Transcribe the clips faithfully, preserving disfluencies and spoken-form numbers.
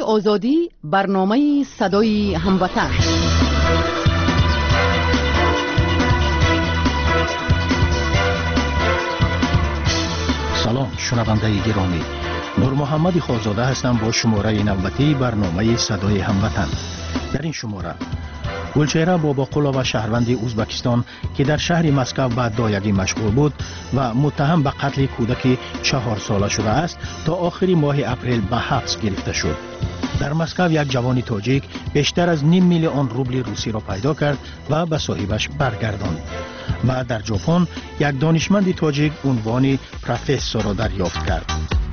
آزادی، برنامه صدای هموطن. سلام شنونده گرامی، نور محمد خازاده هستم با شماره نوبتی برنامه صدای هموطن. در این شماره گلچهره باباقولا و شهروند ازبکستان که در شهر مسکو به دایگی مشغول بود و متهم به قتل کودک چهار ساله شده است تا آخر ماه اپریل به حبس گرفته شد. در مسکو یک جوان تاجیک بیشتر از نیم میلیون روبل روسی را پیدا کرد و به صاحبش برگرداند. و در ژاپن یک دانشمند تاجیک عنوان پروفسور را دریافت کرد.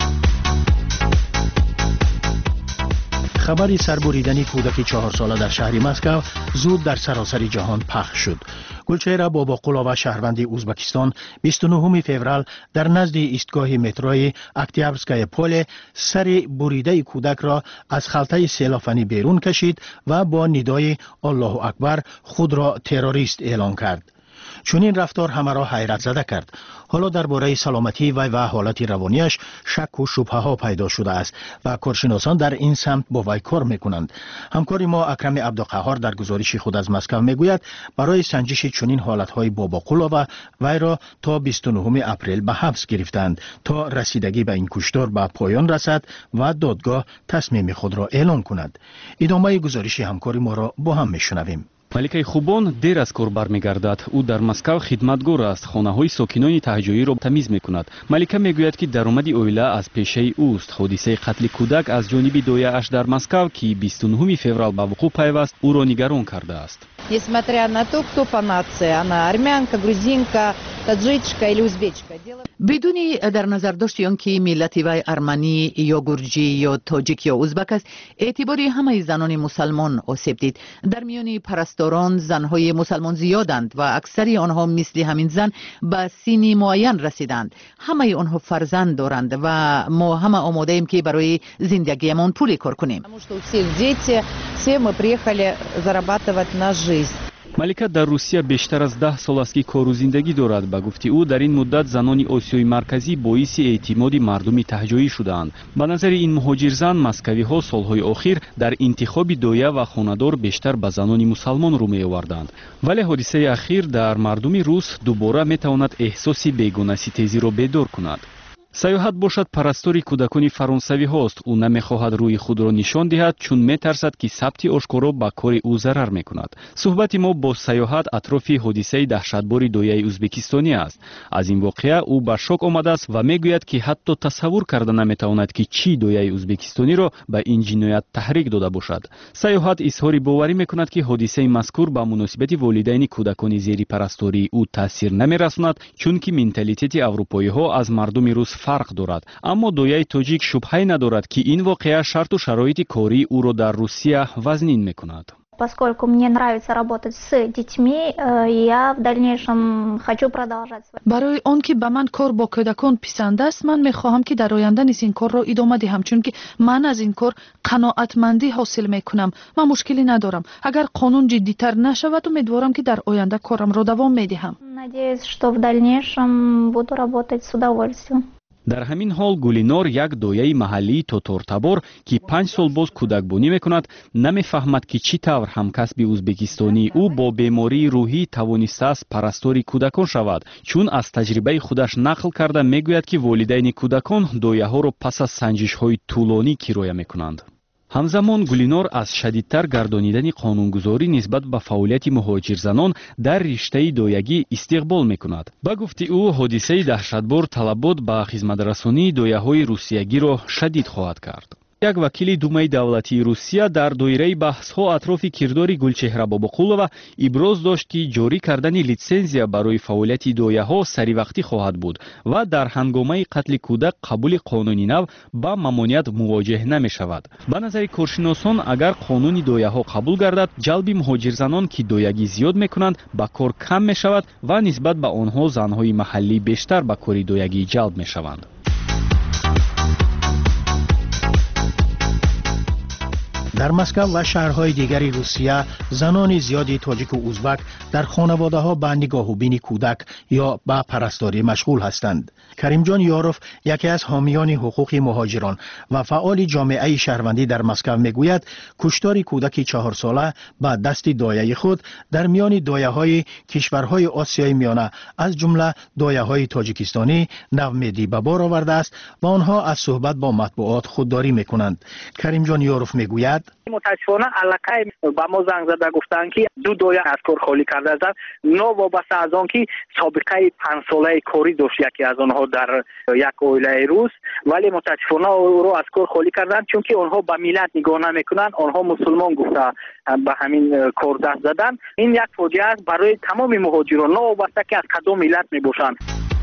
خبری سربریدن کودک چهار ساله در شهر مسکو زود در سراسر جهان پخش شد. گلچهره باباقولا و شهروند ازبکستان بیست و نهم فوریه در نزد ایستگاه متروی اکتیابرسکای پل سر بریده کودک را از خلطه سیلافنی بیرون کشید و با ندای الله اکبر خود را تروریست اعلام کرد. چون این رفتار همه را حیرت زده کرد. حالا درباره سلامتی وی و حالت روانیش شک و شبهه ها پیدا شده است و کارشناسان در این سمت با وی کار میکنند. همکار ما اکرم عبدالقهار در گزارش خود از مسکو میگوید برای سنجش چنین حالت های باباقولا و وی را تا بیست و نهم اپریل به حبس گرفتند تا رسیدگی به این کشتار به پایان رسد و دادگاه تصمیم خود را اعلام کند. ادامه گزارش همکار ما را با هم میشنویم. маликаи хубон дер аз кор бармегардад. ӯ дар маскав хидматгор аст. хонаҳои сокинони таҳҷоиро тамиз мекунад. малика мегӯяд ки даромади оила аз пешаи ӯст. ҳодисаи қатли кӯдак аз ҷониби дояаш дар маскав ки бисту нӯҳуми феврал ба вуқӯъ пайваст ӯро нигарон кардааст. Несмотря на то, кто по нации, она армянка, грузинка, таджичка или узбечка. بدون در نظر داشت آنکه ملت وی ارمنی یا گرجی یا تاجیک یا ازبک است، اعتباری همه زنان مسلمان آسیب دید. در میان پرستاران زنهای مسلمان زیادند و اکثری آنها مثل همین زن به سنی معین رسیدند. همه آنها فرزند دارند و ما همه آماده ایم که برای زندگیمان پولی کار کنیم. малика дар русия бештар аз даҳ сол аст ки кору зиндагӣ дорад. ба гуфти ӯ дар ин муддат занони осиёи марказӣ боиси эътимоди мардуми таҳҷоӣ шудаанд. ба назари ин муҳоҷирзан маскавиҳо солҳои охир дар интихоби доя ва хонадор бештар ба занони мусалмон рӯ меоварданд. вале ҳодисаи ахир дар мардуми рус дубора метавонад эҳсоси бегонаситезиро бедор кунад. саёҳат бошад парастори кӯдакони фаронсавиҳост. ӯ намехоҳад рӯи худро нишон диҳад, чун метарсад ки сабти ошкоро ба кори ӯ зарар мекунад. суҳбати мо бо саёҳат атрофи ҳодисаи таҳшатбори дояи ӯзбекистонӣ аст. аз ин воқеа ӯ ба шок омадааст ва мегӯяд ки ҳатто тасаввур карда наметавонад ки чӣ дояи ӯзбекистониро ба ин ҷиноят таҳрик дода бошад. саёҳат изҳори боварӣ мекунад ки ҳодисаи мазкур ба муносибати волидайни кӯдакони зери парастории ӯ таъсир намерасонад, чунки менталитети аврупоиҳо аз мардуми рус фарқ дорад. аммо дояи тоҷик шубҳае надорад ки ин воқеа шарту шароити кории ӯро дар Русия вазнин мекунад. Поскольку мне нравится работать с детьми, я в дальнейшем хочу продолжать. برای آن که به من کار با کودکان پسند است، من میخواهم که در آینده نیز این کار را ادامه دهم، چون که من از این کار قناعتمندی حاصل میکنم. من مشکلی ندارم. اگر قانون جدی‌تر نشود، امیدوارم که در آینده کارم را دوام میدهم. Надеюсь, что в дальнейшем буду работать с удовольствием. дар ҳамин ҳол гулинор як дояи маҳаллии тотортабор ки панҷ сол боз кӯдакбонӣ мекунад намефаҳмад ки чӣ тавр ҳамкасби ӯзбекистонии ӯ бо бемории рӯҳӣ тавонистааст парастори кӯдакон шавад, чун аз таҷрибаи худаш нақл карда мегӯяд ки волидайни кӯдакон дояҳоро пас аз санҷишҳои тӯлонӣ кироя мекунанд. ҳамзамон гулинор аз шадидтар гардонидани қонунгузорӣ нисбат ба фаъолияти муҳоҷирзанон дар риштаи доягӣ истиқбол мекунад. ба гуфти ӯ ҳодисаи таҳшатбор талабот ба хизматрасонии дояҳои русиягиро шадид хоҳад кард. як вакили думаи давлатии Русия дар доираи баҳсҳо атрофи кирдори Гулчеҳра Бобоқулова иброз дошт ки ҷорӣ кардани литсензия барои фаъолияти дояҳо саривақтӣ хоҳад буд ва дар ҳангомаи қатли кӯдак қабули қонуни нав ба мамоният мувоҷеҳ намешавад. ба назари коршиносон агар қонуни дояҳо қабул гардад, ҷалби муҳоҷирзанон ки доягӣ зиёд мекунанд ба кор кам мешавад ва нисбат ба онҳо занҳои маҳаллӣ бештар ба кори доягӣ ҷалб мешаванд. در مسکو و شهرهای دیگری روسیه زنان زیادی تاجیک و ازبک در خانواده ها به نگاه و بین کودک یا به پرستاری مشغول هستند. کریم جان یاروف یکی از حامیان حقوق مهاجران و فعال جامعه شهروندی در مسکو میگوید کشتار کودک چهار ساله به دست دایه خود در میان دایه های کشورهای آسیای میانه از جمله دایه های تاجیکستانی نومیدی به بار آورده است و آنها از صحبت با مطبوعات خودداری میکنند. کریم جان یاروف میگوید متاسفانه علاقه با ما زنگ زده گفتند که دو دایه از کار خالی کرده است. نوابسته از آن که سابقه پنج ساله کاری داشت یکی از آنها در یک عائله روس، ولی متاسفانه او را از کار خالی کردند چون که آنها به ملت نگاه نمیکنند، آنها مسلمان گفته به همین کار دست زدند. این یک فاجعه است برای تمام مهاجران نوابسته که از کدام ملت میباشند.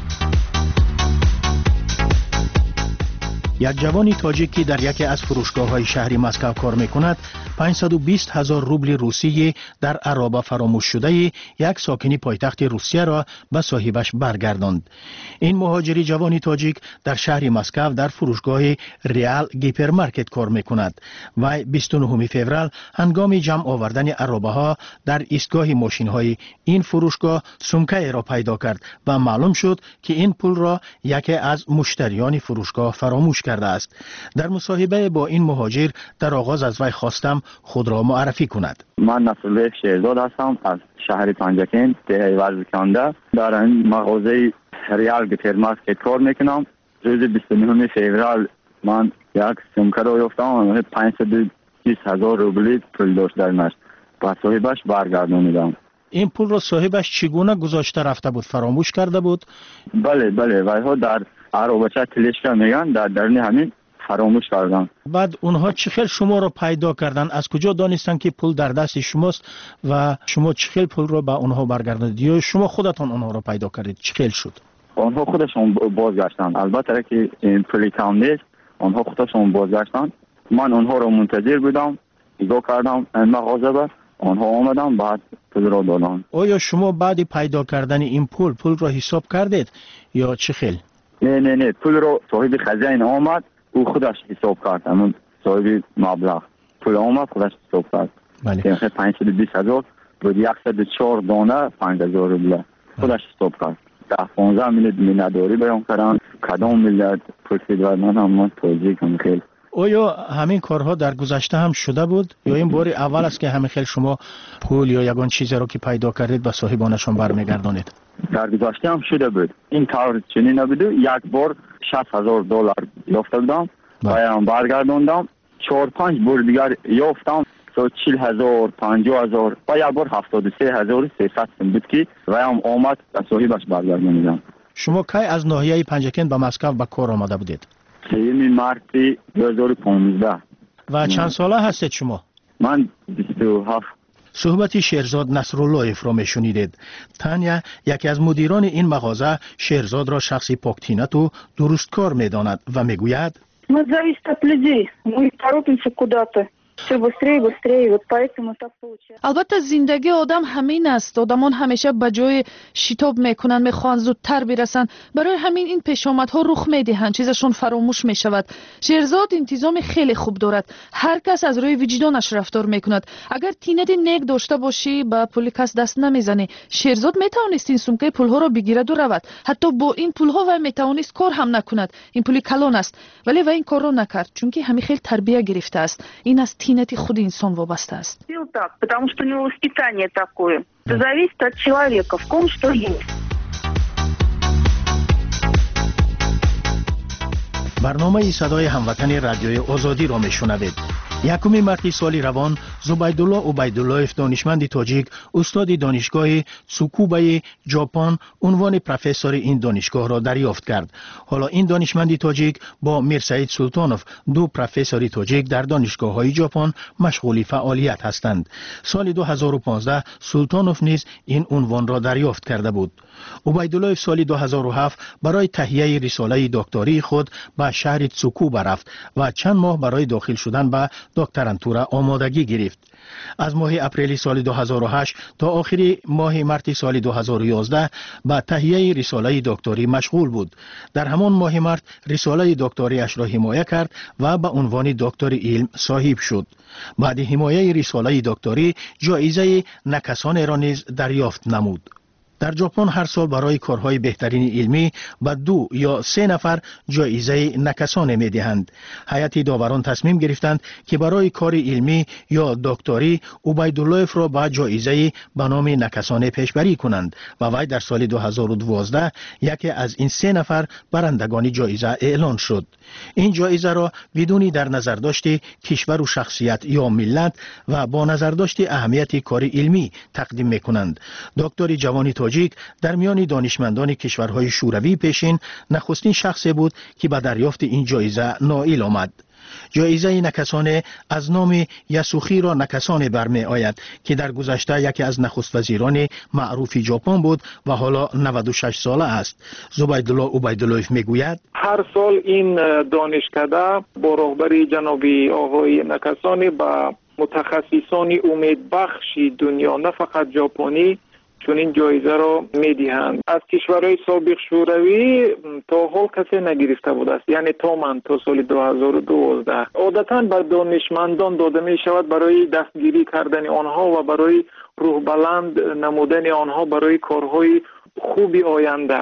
یک جوانی تاجیکی در یکی از فروشگاه‌های شهری مسکو کار می‌کند پانصد و بیست هزار روبل روسی در عرابه فراموش شده یک ساکنی پایتخت روسیه را به صاحبش برگرداند. این مهاجری جوانی تاجیک در شهر مسکو در فروشگاه ریال گیپرمارکت کار می‌کند و بیست و نهم فوریه هنگام جمع آوردن عرابه‌ها در ایستگاه ماشین‌های این فروشگاه سومکه را پیدا کرد و معلوم شد که این پول را یکی از مشتریان فروشگاه فراموش کرده است. در مصاحبه با این مهاجر در آغاز از وی خواستم خود را معرفی کند. من نصرالله شهزاد هستم از شهر پنجکین دهه ورزکنده. در این مغازه ریال گیپرمارکت کار میکنم. روز بیست و نهم فوریه من یک سومکه را یافتم، پانصد و بیست هزار روبل پول داشت درش. با صاحبش برگردانیدم. این پول را صاحبش چگونه گذاشته رفته بود؟ فراموش کرده بود؟ بله بله، ولی در عربچه تلشکا میگن در درون همین فراموش کردن. بعد اونها چخیل شما رو پیدا کردن؟ از کجا دانستن که پول در دست شماست و شما چخیل پول رو به اونها برگرداندید یا شما خودتون اونها رو پیدا کردید؟ چخیل شد؟ آنها خودشون بازگشتن. البته که این پولی کم نیست، آنها خودشون بازگشتن. من اونها رو منتظر بودم، نگاه کردم این مغازه با آنها آمدن بعد پول رو دادن. آیا شما بعد پیدا کردن این پول پول رو حساب کردید یا چخیل؟ نه نه نه، پول رو صاحب خزانه آمد، او خودش حساب کرد. همون صاحب مبلغ پول آمد خودش حساب کرد. بله. که پانصد و بیست هزار بود، صد و چهار دانه پنج هزار روبل خودش حساب کرد. ده پانزده میلیارد میلیاردی بیان کردن. کدام میلیارد پرسید و من هم من توضیح کنم. خیلی آیا همین کارها در گذشته هم شده بود یا این بار اول است که همین خیلی شما پول یا یگان چیزی رو که پیدا کردید به صاحبانشون برمیگردانید؟ در گذشته هم شده بود. این طور چنین نبود. یک بار شصت هزار دلار یافته بودم و هم برگرداندم. چهار پنج بار دیگر یافتم تا چهل هزار پنجاه هزار و یک بار هفتاد و سه هزار و سیصد بود که و هم آمد به صاحبش برگرداندم. شما کی از ناحیه پنجکین به مسکو به کار آمده بودید؟ سوم مارس دو هزار و پانزده. و چند ساله هستید شما؟ من بیست و هفت. صحبت شهرزاد نصرالله را میشنیدید. تانیا یکی از مدیران این مغازه شهرزاد را شخصی پاکتینت و درستکار میداند و میگوید Мы зависит от людей. Мы торопимся куда-то. Все быстрее, быстрее. Вот поэтому так получается. البته زندگی آدم همین است. آدمان همیشه به جای شتاب میکنن، میخوان زودتر برسن. برای همین این پیشامدها رخ میدهند، چیزشون فراموش میشود. شهرزاد انتظام خیلی خوب دارد. هر کس از روی وجدانش رفتار میکند. اگر تینت نیک داشته باشی با پول کس دست نمیزنی. شهرزاد میتوانست این سومکه پولها را بگیرد و رود. حتی با این پولها و میتوانست کار هم نکند. این پول کلان است. ولی و این کار را نکرد چون که همین خیلی تربیت گرفته است. این از تینت خود انسان وابسته است. Так, потому что у него воспитание такое. Это зависит от человека, в ком что есть. برنامه صدای هموطن رادیوی آزادی را میشنوید. یکم مارس سال روان زبیدالله عبیداللهف دانشمند تاجیک استاد دانشگاه تسوکوبه ژاپن عنوان پروفسور این دانشگاه را دریافت کرد. حالا این دانشمند تاجیک با میرسعید سلطانوف دو پروفسور تاجیک در دانشگاه‌های ژاپن مشغول فعالیت هستند. سال دو هزار و پانزده سلطانوف نیز این عنوان را دریافت کرده بود. عبیدالله سال دو هزار و هفت برای تهیه رساله دکتری خود به شهر تسوکوبه رفت و چند ماه برای داخل شدن به دکترانتورا آمادگی گرفت. از ماه اپریل سال دو هزار و هشت تا آخر ماه مارس سال دو هزار و یازده به تهیه رساله دکتری مشغول بود. در همان ماه مارس رساله دکتری اش را حمایت کرد و به عنوان دکتر علم صاحب شد. بعد حمایت رساله دکتری جایزه نکسان را نیز دریافت نمود. در ژاپن هر سال برای کارهای بهترین علمی به دو یا سه نفر جایزه نکسانه می دهند. هیئت داوران تصمیم گرفتند که برای کار علمی یا دکتری عبیدالله را به جایزه به نام نکسانه پیشبری کنند و وی در سال دو هزار و دوازده یکی از این سه نفر برندگان جایزه اعلان شد. این جایزه را بدون در نظر داشته کشور و شخصیت یا ملت و با نظر داشته اهمیت کار علمی تقدیم می کنند. دکتر جوانی تاجیک در میان دانشمندان کشورهای شوروی پیشین نخستین شخصی بود که به دریافت این جایزه نائل آمد. جایزه نکسانه از نام یاسوخی را نکسانه برمی آید که در گذشته یکی از نخست وزیران معروف ژاپن بود و حالا نود و شش ساله است. زبیدالله عبیداللهیف میگوید هر سال این دانشکده با رهبری جنابی آقای نکسانه با متخصصان امیدبخش دنیا نه فقط ژاپنی چون این جایزه را میدهند. از کشورهای سابق شوروی تا حال کسی نگرفته بود است، یعنی تا من تا سال دو هزار و دوازده. عادتاً بر دانشمندان داده می شود برای دستگیری کردن آنها و برای روح بلند نمودن آنها برای کارهای خوبی آینده.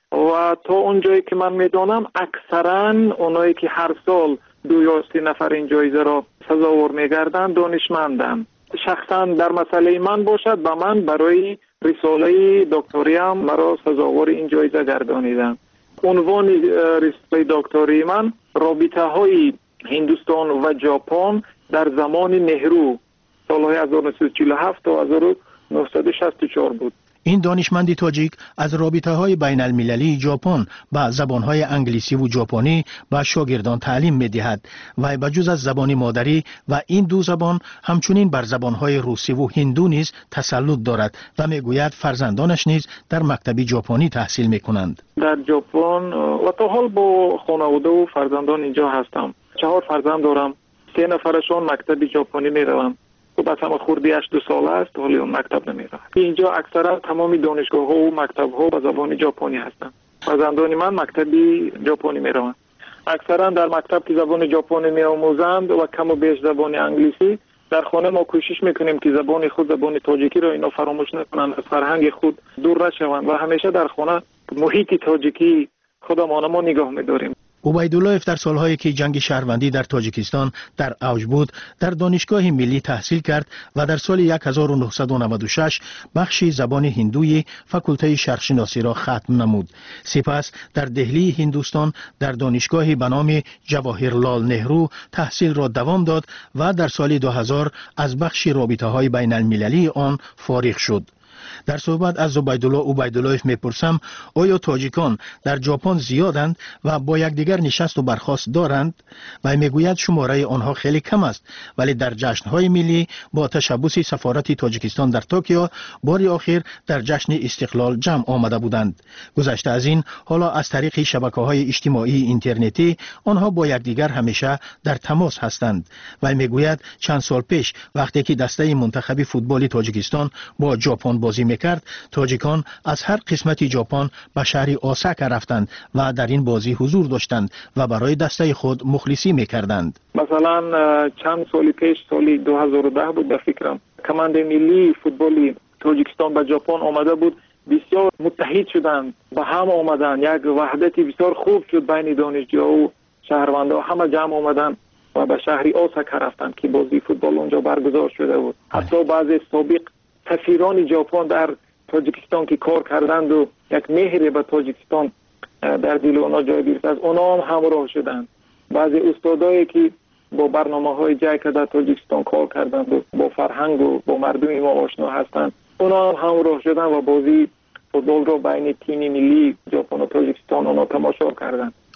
و تا اونجایی که من میدانم اکثرا اونایی که هر سال دو یا سه نفر این جایزه را سزاوار میگردند دانشمندند. شخصا در مسئله من باشد به من برای رساله دکتری هم مرا سزاوار این جایزه گردانیدند. عنوان رساله دکتری من رابطه های هندوستان و ژاپن در زمان نهرو سالهای هزار و نهصد و چهل و هفت تا هزار و نهصد و شصت و چهار بود. این دانشمندی تاجیک از رابطه های بین المللی ژاپن با زبان های انگلیسی و ژاپنی به شاگردان تعلیم می دهد و به جز از زبان مادری و این دو زبان همچنین بر زبان های روسی و هندو نیز تسلط دارد و می گوید فرزندانش نیز در مکتب ژاپنی تحصیل می کنند. در ژاپن و تا حال با خانواده و فرزندان اینجا هستم. چهار فرزند دارم. سه نفرشون مکتب ژاپنی می روند. و بس هم خوردی هشت دو ساله است ولی اون مکتب نمی رود. اینجا اکثرا تمامی دانشگاه ها و مکتب ها به زبان ژاپنی هستند. فرزندان من مکتبی ژاپنی می روند. اکثرا در مکتب که زبان ژاپنی می آموزند و کم و بیش زبان انگلیسی. در خانه ما کوشش میکنیم که زبان خود زبان تاجیکی را اینا فراموش نکنند، از فرهنگ خود دور نشوند و همیشه در خانه محیط تاجیکی خودمان ما نگاه می‌داریم. عبیدالله در سالهایی که جنگ شهروندی در تاجیکستان در اوج بود در دانشگاه ملی تحصیل کرد و در سال هزار و نهصد و نود و شش بخش زبان هندوی فاکولته شرقشناسی را ختم نمود. سپس در دهلی هندوستان در دانشگاهی به نام جواهرلال نهرو تحصیل را دوام داد و در سال دو هزار از بخش رابطه‌های بین المللی آن فارغ شد. در صحبت از زبیدالله عبیدالله میپرسم آیا تاجیکان در ژاپن زیادند و با یکدیگر نشست و برخاست دارند؟ و میگوید شماره آنها خیلی کم است ولی در جشن‌های ملی با تشبث سفارت تاجیکستان در توکیو بار آخر در جشن استقلال جمع آمده بودند. گذشته از این حالا از طریق شبکه‌های اجتماعی اینترنتی آنها با یکدیگر همیشه در تماس هستند. و میگوید چند سال پیش وقتی که دسته منتخب فوتبال تاجیکستان با ژاپن بازی میکرد تاجیکان از هر قسمت ژاپن به شهر اوساکا رفتند و در این بازی حضور داشتند و برای دسته خود مخلصی میکردند. مثلا چند سال پیش سال دو هزار و ده بود در فکرم کماند ملی فوتبالی تاجیکستان به ژاپن آمده بود، بسیار متحد شدند و هم آمدند، یک وحدت بسیار خوب شد بین دانشجوها و شهروندان، همه جمع آمدند و به شهر اوساکا رفتند که بازی فوتبال اونجا برگزار شده بود. حتی بعضی سابق سفیران ژاپن در تاجیکستان که کار کردند و یک مهر به تاجیکستان در دل اونا جای گرفت از اونا هم همراه شدند. بعضی استادایی که با برنامه‌های جای که در تاجیکستان کار کردند و با فرهنگ و با مردم ما آشنا هستند اونا هم همراه شدند و بازی فوتبال رو بین تیم ملی ژاپن و تاجیکستان اونا تماشا کردند.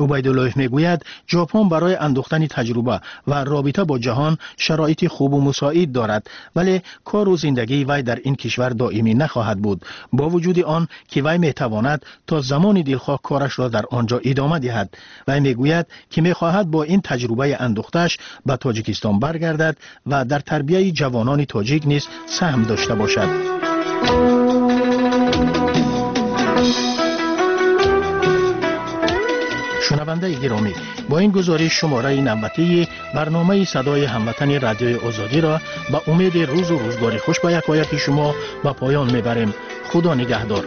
عبیدالله میگوید ژاپن برای اندوختن تجربه و رابطه با جهان شرایط خوب و مساعد دارد، ولی کار و زندگی وی در این کشور دائمی نخواهد بود. با وجود آن که وی میتواند تا زمان دلخواه کارش را در آنجا ادامه دهد. وی میگوید که میخواهد با این تجربه اندوختش به تاجیکستان برگردد و در تربیت جوانان تاجیک نیز سهم داشته باشد. شنونده گرامی، با این گزارش شماره نوبتی برنامه صدای هموطن رادیوی آزادی را با امید روز و روزگاری خوش با یکایک شما به پایان میبریم. خدا نگهدار.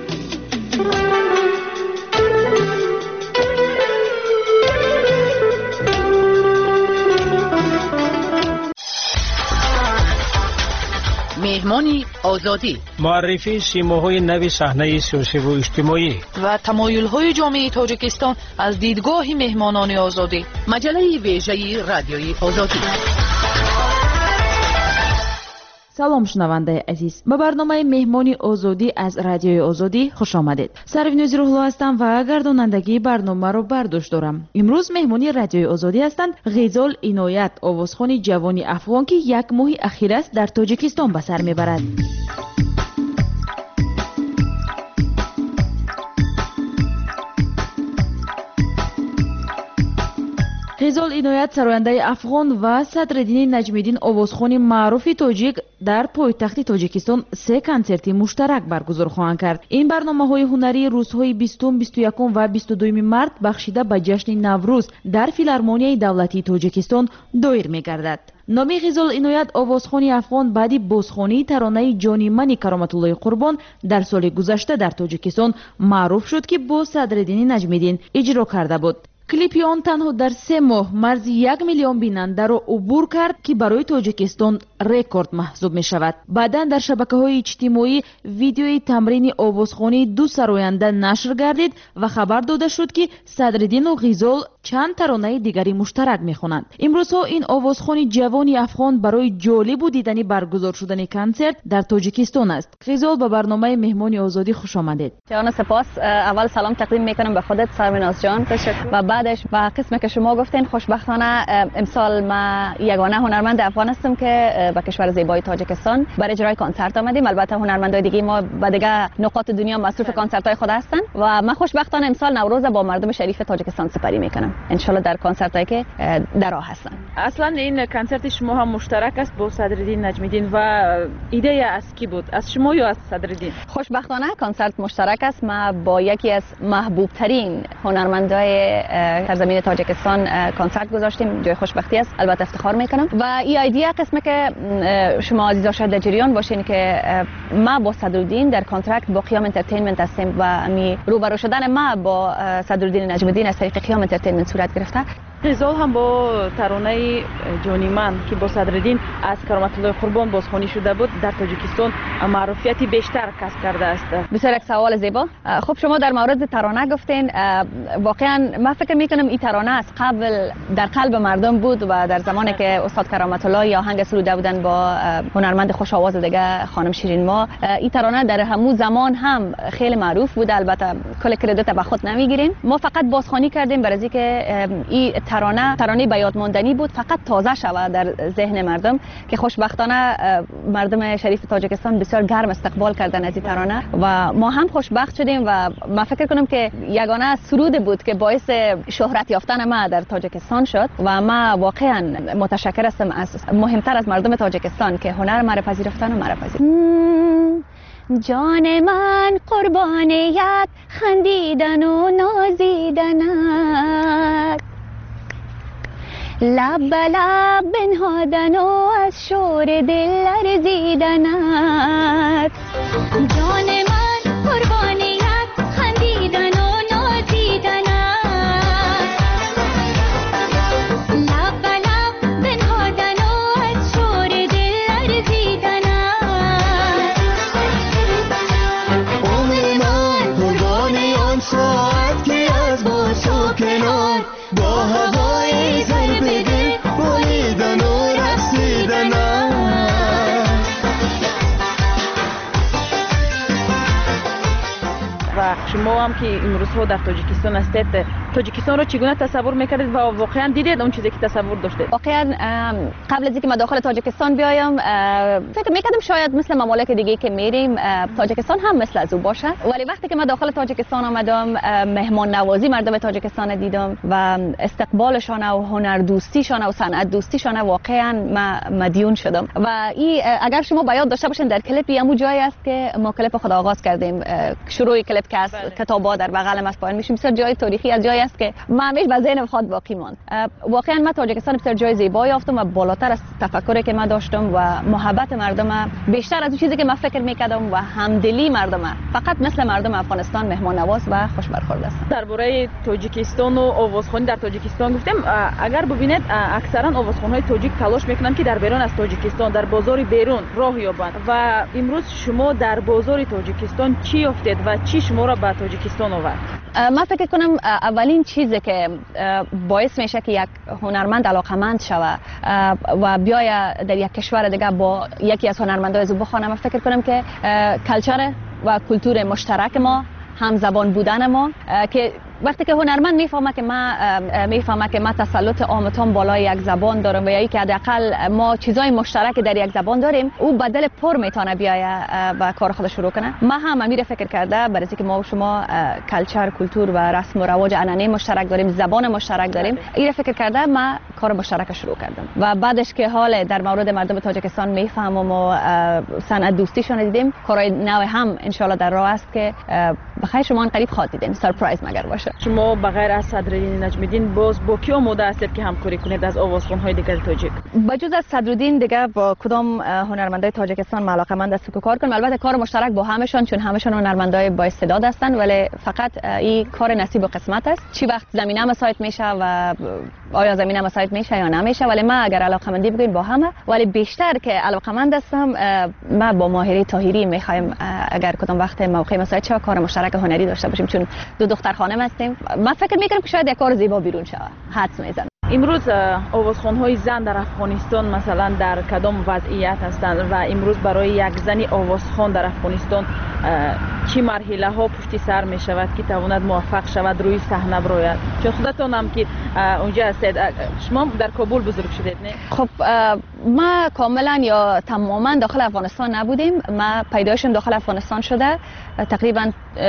مهمانی آزادی، معرفی سیماهای نوی صحنه سیاسی و اجتماعی و تمایل‌های جامعه تاجیکستان از دیدگاه مهمانان آزادی. مجله ویژه رادیوی آزادی. سلام شنونده عزیز، به برنامه مهمانی آزادی از رادیوی آزادی خوش آمدید. سروینوز روحلا هستم و گردانندگی برنامه رو برداشت دارم. امروز مهمانی رادیوی آزادی هستند غزال عنایت، آوازخوان جوانی افغان که یک ماه اخیر است در تاجیکستان به سر میبرد. غزال عنایت سراینده افغان و صدرالدین نجمیدین آوازخوان معروف تاجیک در پایتخت تاجیکستان سه کنسرتی مشترک برگزار خواهند کرد. این برنامه‌های هنری روزهای بیستم، بیست و یکم و بیست و دوم مارس بخشیده به جشن نوروز در فیلارمونیای دولتی تاجیکستان دایر می‌گردد. نامی غزال عنایت آوازخوانی افغان بعدی بازخوانی ترانه جانی منی کرامت الله قربان در سال گذشته در تاجیکستان معروف شد که با صدرالدین نجمیدین اجرا کرده بود. کلیپی آن تنها در سه ماه مرز یک میلیون بیننده را عبور کرد که برای تاجیکستان رکورد محسوب می شود. بعدا در شبکه‌های اجتماعی ویدیوی تمرین آوازخوانی دو سراینده نشر گردید و خبر داده شد که صدرالدین و غزال چند ترانه دیگری مشترک می‌خوانند. امروزها این آوازخوان جوانی افغان برای جالب و دیدنی برگزار شدن کنسرت در تاجیکستان است. غزال به برنامه مهمانی آزادی خوش آمدید. جان سپاس. اول سلام تقدیم می‌کنم به خودت سرمناز جان. تشکر. و بعدش با قسمی که شما گفتین خوشبختانه امسال ما یگانه هنرمند افغان هستم که به کشور زیبای تاجیکستان برای اجرای کنسرت آمدیم. البته هنرمندای دیگه ما به دیگه نقاط دنیا مصروف کنسرت‌های خود هستن و ما خوشبختانه امسال نوروز با مردم شریف تاجیکستان سپری می‌کنم. ان شاء الله در کنسرتایی که در راه هستن. اصلا این کنسرت شما هم مشترک است با صدرالدین نجمیدین و ایده از کی بود؟ از شما یا از صدرالدین؟ خوشبختانه کنسرت مشترک است. ما با یکی از محبوب ترین هنرمندای سرزمین تاجیکستان کنسرت گذاشتیم. جای خوشبختی است. البته افتخار میکنم و این ایده قسمه که شما عزیزا شاید در جریان باشین که ما با صدرالدین در کانترکت با قیام انترتینمنت هستیم و می روبرو شدن ما با صدرالدین نجمیدین از طریق قیام انترتینمنت صورت گرفته. غزال هم با ترانه جانی من که با صدرالدین از کرامت الله قربان بازخوانی شده بود در تاجیکستان معروفیتی بیشتر کسب کرده است. بسیار یک سوال زیبا. خب شما در مورد ترانه گفتین، واقعا من فکر میکنم این ترانه از قبل در قلب مردم بود و در زمانی که استاد کرامت الله یا آهنگ سروده بودن با هنرمند خوش آواز دیگه خانم شیرین ما، این ترانه در همون زمان هم خیلی معروف بود. البته کل کردیت به خود نمیگیریم، ما فقط بازخوانی کردیم برای اینکه این ترانه ترانه به یاد ماندنی بود، فقط تازه شود در ذهن مردم که خوشبختانه مردم شریف تاجیکستان بسیار گرم استقبال کردن از این ترانه و ما هم خوشبخت شدیم و من فکر کنم که یگانه سرود بود که باعث شهرت یافتن ما در تاجیکستان شد و ما واقعا متشکر هستم از مهمتر از مردم تاجیکستان که هنر ما را پذیرفتن و ما را پذیرفتن. جان من قربانیت خندیدن و نازیدنت، لب به لب بنهادن و از شور دل لرزیدنت. جان من قربانیت خندیدن و نازیدنت، لب به لب بنهادن و از شور دل لرزیدنت. عمر من قربان آن ساعت که از با تو کنار با هوای ضرب دل بریدن و رقصیدنت. و شما هم که امروزها در تاجیکستان هستید، تاجیکستان رو چگونه تصور میکردید و واقعا دیدید اون چیزی که تصور داشتید؟ واقعا قبل از اینکه ما داخل تاجیکستان بیایم فکر میکردم شاید مثل ممالک دیگه که میریم تاجیکستان هم مثل از او باشه، ولی وقتی که ما داخل تاجیکستان آمدم مهمان نوازی مردم تاجیکستان دیدم و استقبالشان و هنر دوستیشان و صنعت دوستیشان واقعا ما مدیون شدم. و این اگر شما بیاد داشته باشین در کلیپی همون جایی است که ما کلیپ خود آغاز کردیم، شروع کلیپ که از کتابا در بغل از پایین میشیم، بسیار جای تاریخی از جایی است که ما همیشه به ذهن خود باقی ماند. واقعا ما تاجیکستان بسیار جای زیبایی یافتم و بالاتر از تفکری که ما داشتم و محبت مردم بیشتر از اون چیزی که من فکر میکردم و همدلی مردم فقط مثل مردم افغانستان مهمان نواز و خوش برخورد است. درباره تاجیکستان و آوازخوانی در تاجیکستان گفتیم، اگر ببینید اکثرا آوازخوان‌های تاجیک تلاش میکنن که در بیرون از تاجیکستان در بازار بیرون راه یابند و امروز شما در بازار تاجیکستان چی یافتید و چی شما را به تاجیکستان آورد؟ من فکر کنم اولین چیزی که باعث میشه که یک هنرمند علاقمند شود و بیاید در یک کشور دیگه با یکی از هنرمندای از او بخوانه، من فکر کنم که کلچر و کلتور مشترک ما، هم زبان بودن ما، که وقتی که هنرمند میفهمه که ما میفهمه که ما تسلط عامتان بالای یک زبان دارم و یا که حداقل ما چیزای مشترک در یک زبان داریم، او بدل پر میتونه بیاید و کار خودش شروع کنه. ما هم امیر فکر کرده برای اینکه ما و شما کلچر، کلتور و رسم و رواج عنعنه مشترک داریم، زبان مشترک داریم، این فکر کرده ما کار مشترک شروع کردم و بعدش که حال در مورد مردم تاجیکستان میفهمم و صنعت دوستیشون دیدیم، کارهای نو هم ان شاء الله در راه است که بخیر شما قریب خواهید دیدین، سرپرایز مگر باشه. شما بغیر از صدرالدین نجمیدین باز با کی آماده هستید که همکاری کنید از آوازخوان‌های دیگر تاجیک؟ بجز از صدرالدین دیگه با کدام هنرمندای تاجیکستان علاقه‌مند است که کار کنم. البته کار مشترک با همشون، چون همشون هنرمندای با استعداد هستن، ولی فقط این کار نصیب و قسمت است. چی وقت زمینه مساعد میشه و آیا زمینه مساعد میشه یا نمیشه، ولی ما اگر علاقه‌مندی بگیم با همه، ولی بیشتر که علاقه‌مند هستم ما با ماهری طاهری میخوایم اگر کدام وقت موقع مساعد شه کار مشترک هنری داشته باشیم، چون دو دختر خانم هستیم. من فکر میکنم که شاید یک کار زیبا بیرون شود. حدس میزنم. امروز آوازخوان‌های زن در افغانستان مثلا در کدام وضعیت هستند و امروز برای یک زنی آوازخوان در افغانستان چی مرحله ها پشت سر می شود که تواند موفق شود روی صحنه براید؟ چون خودتون هم که اونجا هستید، شما در کابل بزرگ شدید نه؟ خب ما کاملا یا تماما داخل افغانستان نبودیم. ما پیدایشم داخل افغانستان شده، تقریبا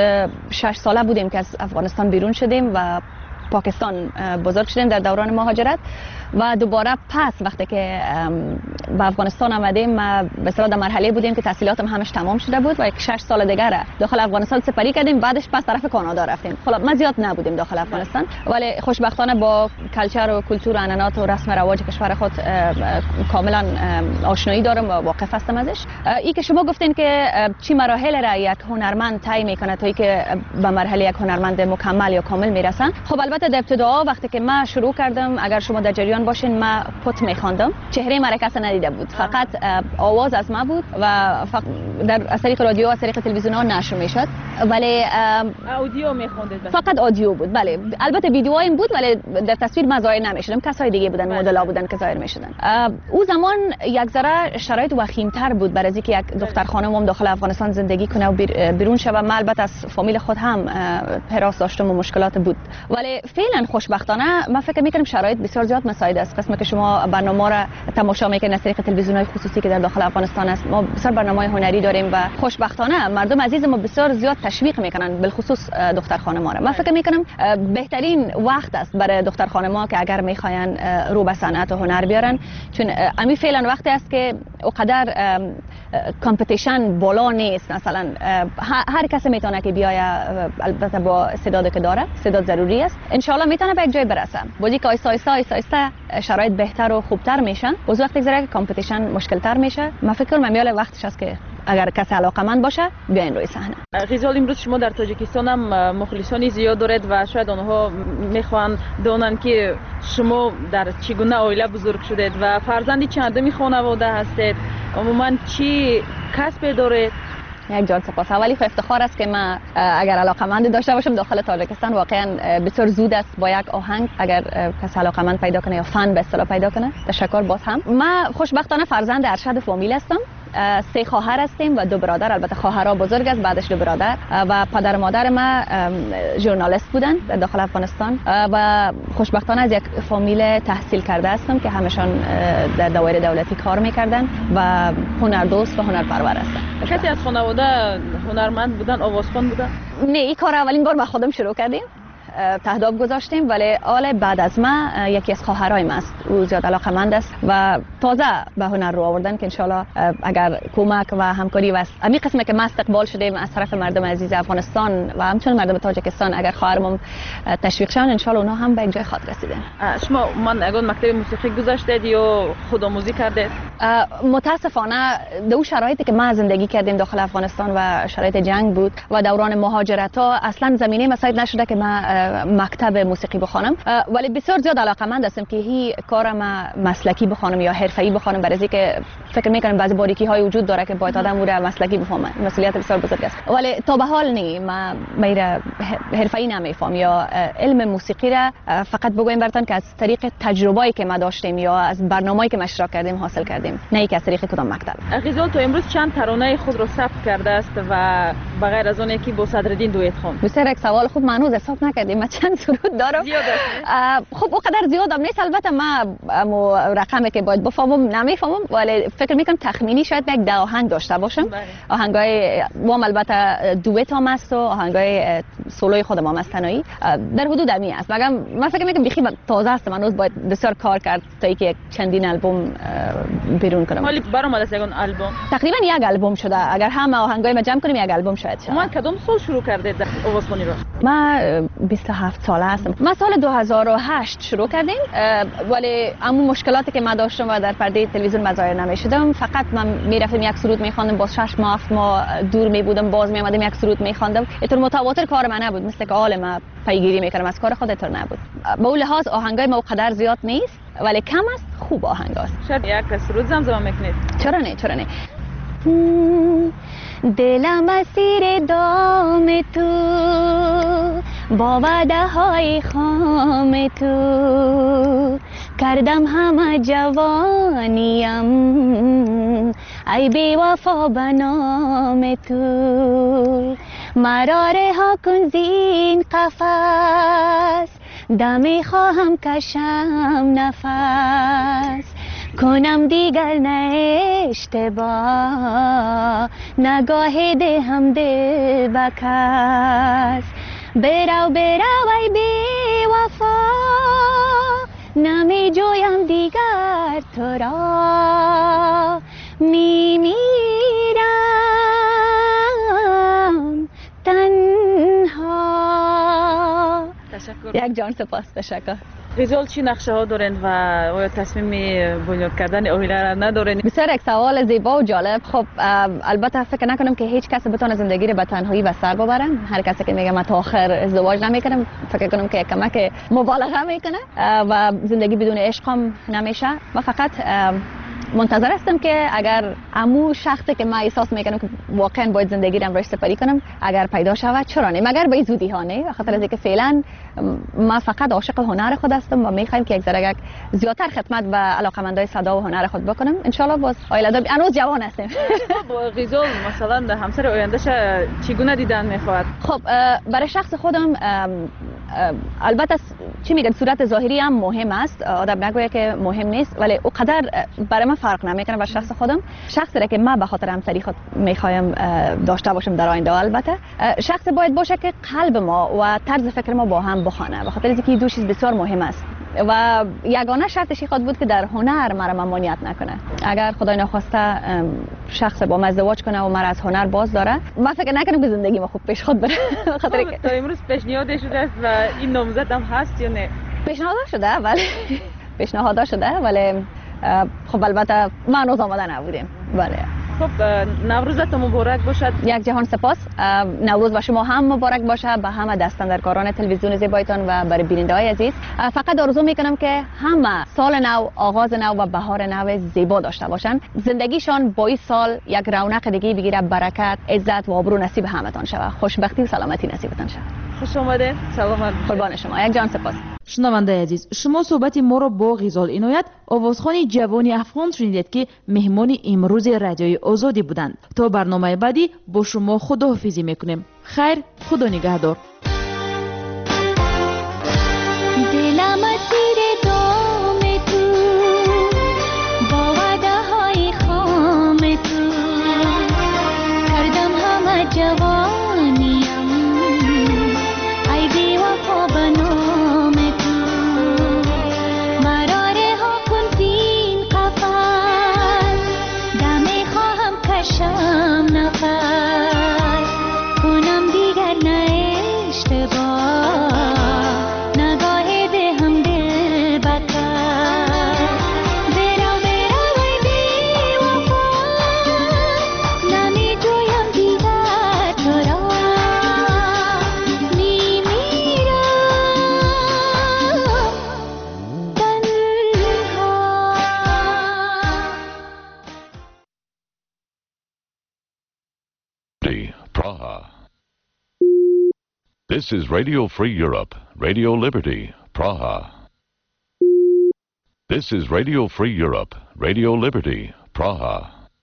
شش ساله بودیم که از افغانستان بیرون شدیم و پاکستان بزرگ شدیم در دوران مهاجرت و دوباره پس وقتی که به افغانستان آمدیم ما به اصطلاح در مرحله بودیم که تحصیلاتم همش تمام شده بود و یک شش سال دیگه داخل افغانستان سپری کردیم، بعدش پس طرف کانادا رفتیم. خب ما زیاد نبودیم داخل افغانستان، ولی خوشبختانه با کلچر و کلتور و عنعنات و رسم و رواج کشور خود کاملا آشنایی دارم و واقف هستم ازش. این که شما گفتین که چی مراحل را یک هنرمند طی میکنه تا اینکه به مرحله یک هنرمند مکمل یا کامل میرسن، خب البته در ابتدا وقتی که ما شروع کردم، اگر شما در جریان باشین، ما پت میخواندم، چهره ما را کسی ندیده بود، فقط آواز از ما بود و فقط در از طریق رادیو و از طریق تلویزیون ها نشر میشد، ولی اودیو میخوندید؟ فقط آدیو بود. بله البته ویدیوهایم بود ولی در تصویر ما ظاهر نمیشدم، کسای دیگه بودن، مدل‌ها بودن که ظاهر میشدن. او زمان یک ذره شرایط وخیم‌تر بود برای اینکه یک دختر خانم داخل افغانستان زندگی کنه و بیرون شه. ما البته از فامیل خود هم حراس داشتم و مشکلات بود، ولی فعلا خوشبختانه من فکر میکنم شرایط بسیار زیاد مساعد است. قسمی که شما برنامه را تماشا میکنید از طریق تلویزیون‌های خصوصی که در داخل افغانستان است، ما بسیار برنامه‌های هنری داریم و خوشبختانه مردم عزیز ما بسیار زیاد تشویق میکنن، بالخصوص دختر خانم‌ها را. من فکر میکنم بهترین وقت است برای دختر خانم‌ها که اگر میخواین رو به صنعت و هنر بیارن، چون امی فعلا وقتی است که اونقدر کامپیتیشن بالا نیست. مثلا هر کسی میتونه که بیاید، البته با استعدادی که داره، استعداد ضروری است، ان شاء الله میتونه به یک جای برسه. بودی که آیسته آیسته آیسته شرایط بهتر و خوبتر میشن، باز وقتی زره کامپیتیشن مشکل‌تر میشه. من فکر کنم میاله وقتش است که اگر کسی علاقه‌مند باشه بیاین روی صحنه. غزال، امروز شما در تاجیکستان هم مخلصانی زیاد دارید و شاید آنها میخوان دونن که شما در چگونه عائله بزرگ شدید و فرزندی چندمی خانواده هستید، عموما چی کسب دارید؟ یک جان سپاس. اولی خو افتخار است که من اگر علاقه‌مند داشته باشم داخل تاجیکستان. واقعا بسیار زود است با یک آهنگ اگر کس علاقه‌مند پیدا کنه یا فن به اصطلاح پیدا کنه. تشکر باز هم. من خوشبختانه فرزند ارشد فامیل هستم. سه خواهر هستیم و دو برادر. البته خواهرها بزرگ است، بعدش دو برادر. و پدر و مادر ما ژورنالیست بودن در داخل افغانستان و خوشبختانه از یک فامیل تحصیل کرده هستم که همشان در دایره دولتی کار میکردن و هنردوست و هنرپرور هستن. کسی از خانواده هنرمند بودن، آوازخوان بودن؟ نه، این کار اولین بار ما خودم شروع کردیم، تهداب گذاشتیم، ولی آل بعد از ما یکی از خواهرای ما است، او زیاد علاقمند است و تازه به هنر رو آوردن که انشالله اگر کمک و همکاری و امی قسمه که ما استقبال شدیم از طرف مردم عزیز افغانستان و همچنین مردم تاجیکستان، اگر خواهرمون تشویق شون انشالله اونها هم به یک جای خاط رسیدن. شما من اگه مکتب موسیقی گذاشتید یا خودآموزی کردید؟ متاسفانه دو شرایطی که ما زندگی کردیم داخل افغانستان و شرایط جنگ بود و دوران مهاجرت ها اصلا زمینه مساعد نشده که ما مکتب موسیقی بخوانم، ولی بسیار زیاد علاقمند هستم که هی کارم مسلکی بخوانم یا حرفه‌ای بخوانم، برای اینکه فکر میکنم بعضی باریکی های وجود داره که باید آدم رو مسلکی بفهمه. مسئولیت بسیار بزرگ است، ولی تا به حال نه، ما میره حرفه‌ای نمیفهم یا علم موسیقی را فقط بگویم براتون که از طریق تجربه‌ای که ما داشتیم یا از برنامه‌ای که ما اشتراک کردیم حاصل کردیم، نه که از طریق کدام مکتب. غزال تو امروز چند ترانه خود را ثبت کرده است و بغیر از اون که با صدرالدین دویت خواند؟ بسیار یک سوال خوب، معنوز حساب نکردیم ما چند سرود دارم. زیاد است. خب اونقدر زیادم نیست، البته ما مو رقمی که باید بفهمم نمیفهمم، ولی فکر میکنم تخمینی شاید یک ده آهنگ داشته باشم. آهنگای وام البته دویت هم است و آهنگای سولوی خودم هم است تنهایی، در حدود امی است. مگم من فکر میکنم بیخی تازه است، هنوز باید بسیار کار کرد تا اینکه یک چندین البوم بیرون کنم. ولی برآمد از یک البوم تقریبا یک البوم شده، اگر همه آهنگای ما جمع کنیم یک البوم شاید شه. ما کدام سال شروع کردید آوازخوانی رو؟ ما بیست و هفت ساله هستم. ما سال دو هزار و هشت شروع کردیم، ولی اما مشکلاتی که ما داشتم و در پرده تلویزیون مظاهر نمیشدم، فقط من میرفتم یک سرود میخواندم، باز شش ماه هفت ماه دور میبودم، باز میامدم یک سرود میخواندم. اینطور متواتر کار من نبود، مثل که حال ما پیگیری میکردم از کار خود، اینطور نبود. به اون لحاظ آهنگای ما قدر زیاد نیست، ولی کم است، خوب آهنگ است. شاید یک سرود زمزمه میکنید؟ چرا نه، چرا نه. دلم اسیر دام تو، با وعده های خام تو، کردم همه جوانیم ای بی وفا به نام تو. مرا رها کن زین قفس، دمی خواهم کشم نفس، کنم دیگر نه اشتباه، نگاه ده هم دل به کس. برو برو ای بی وفا، نمی جویم دیگر تو را، می میرم تنها. تشکر. یک جان سپاس. تشکر. غزال چی نقشه ها دارین و آیا تصمیم بنیاد کردن عائله را ندارین؟ بسیار یک سوال زیبا و جالب. خب البته فکر نکنم که هیچ کس بتونه زندگی رو به تنهایی و سر ببره. هر کسی که میگه من تا آخر ازدواج نمیکنم، فکر کنم که کمک مبالغه میکنه و زندگی بدون عشق هم نمیشه. من فقط منتظر هستم که اگر امو شخصی که من احساس میکنم که واقعا باید زندگی رو امروز سپری کنم اگر پیدا شود، چرا نه، مگر به زودی ها نه، خاطر از اینکه فعلا ما فقط عاشق هنر خود هستم و میخوایم که یک ذره زیادتر خدمت به علاقمندای صدا و هنر خود بکنم. ان شاء الله باز آیله دار هنوز جوان هستیم. خب غزال مثلا همسر آیندهش چگونه دیدن میخواد؟ خب برای شخص خودم البته چی میگن صورت ظاهری هم مهم است، آدم نگوید که مهم نیست، ولی او قدر برای من فرق نمیکنه. با شخص خودم شخصی را که من به خاطر همسری خود میخوایم داشته باشم در آینده، البته شخص باید باشه که قلب ما و طرز فکر ما با هم بخوانه، به خاطر اینکه دو چیز بسیار مهم است و یگانه شرطش خود بود که در هنر مرا ممانعت نکنه. اگر خدای نخواسته شخص با من ازدواج کنه و مرا از هنر باز داره، من فکر نکنم که زندگی ما خوب پیش خود بره. خاطر که تا امروز پیشنهاد شده است و این نامزد هم هست یا نه؟ پیشنهاد شده ولی پیشنهاد شده ولی خب البته ما هنوز آماده نبودیم. بله. خب نوروزت مبارک باشد. یک جهان سپاس. نوروز با شما هم مبارک باشه، به همه دستاندرکاران تلویزیون زیبایتان و برای بیننده های عزیز. فقط آرزو میکنم که همه سال نو، آغاز نو و بهار نو زیبا داشته باشن، زندگیشان با این سال یک رونق دیگه بگیره، برکت، عزت و آبرو نصیب همتان شود، خوشبختی و سلامتی نصیبتان شود. خوش آمدین. سلامت قربان شما. یک جان سپاس. شنونده عزیز، شما صحبت ما را با غزال عنایت آوازخوان جوانی افغان شنیدید که مهمان امروز رادیوی آزادی بودند. تا برنامه بعدی با شما خداحافظی میکنیم. خیر، خدا نگهدار. دلم اسیر دام تو، با وعده های خام تو، کردم همه جوانیم ای بی وفا به نام تو. مرا رها کن زین قفس، دمی خواهم کشم نفس، کنم دیگر نه اشتباه، نگاه دهم دل بکر. برو برو ای بی وفا، نمی جویم دیگر تو را، می میرم Praha. This is Radio Free Europe, Radio Liberty, Praha. This is Radio Free Europe, Radio Liberty, Praha.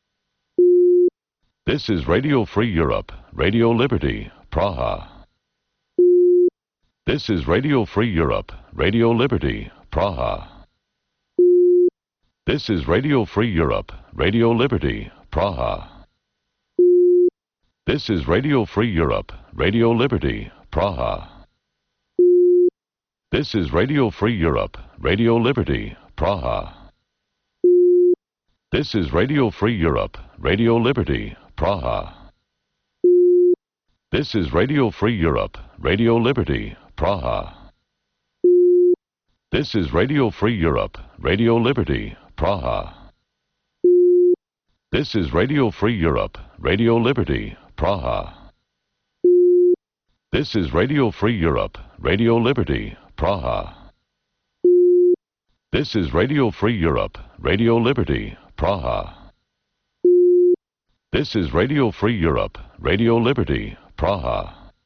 This is Radio Free Europe, Radio Liberty, Praha. This is Radio Free Europe, Radio Liberty, Praha. This is Radio Free Europe, Radio Liberty, Praha. This is Radio Free Europe, Radio Liberty, Praha. This is Radio Free Europe, Radio Liberty, Praha. This is Radio Free Europe, Radio Liberty, Praha. This is Radio Free Europe, Radio Liberty, Praha. This is Radio Free Europe, Radio Liberty, Praha. This is Radio Free Europe, Radio Liberty, Praha. This is Radio Free Europe, Radio Liberty, Praha. This is Radio Free Europe, Radio Liberty, Praha. This is Radio Free Europe, Radio Liberty, Praha.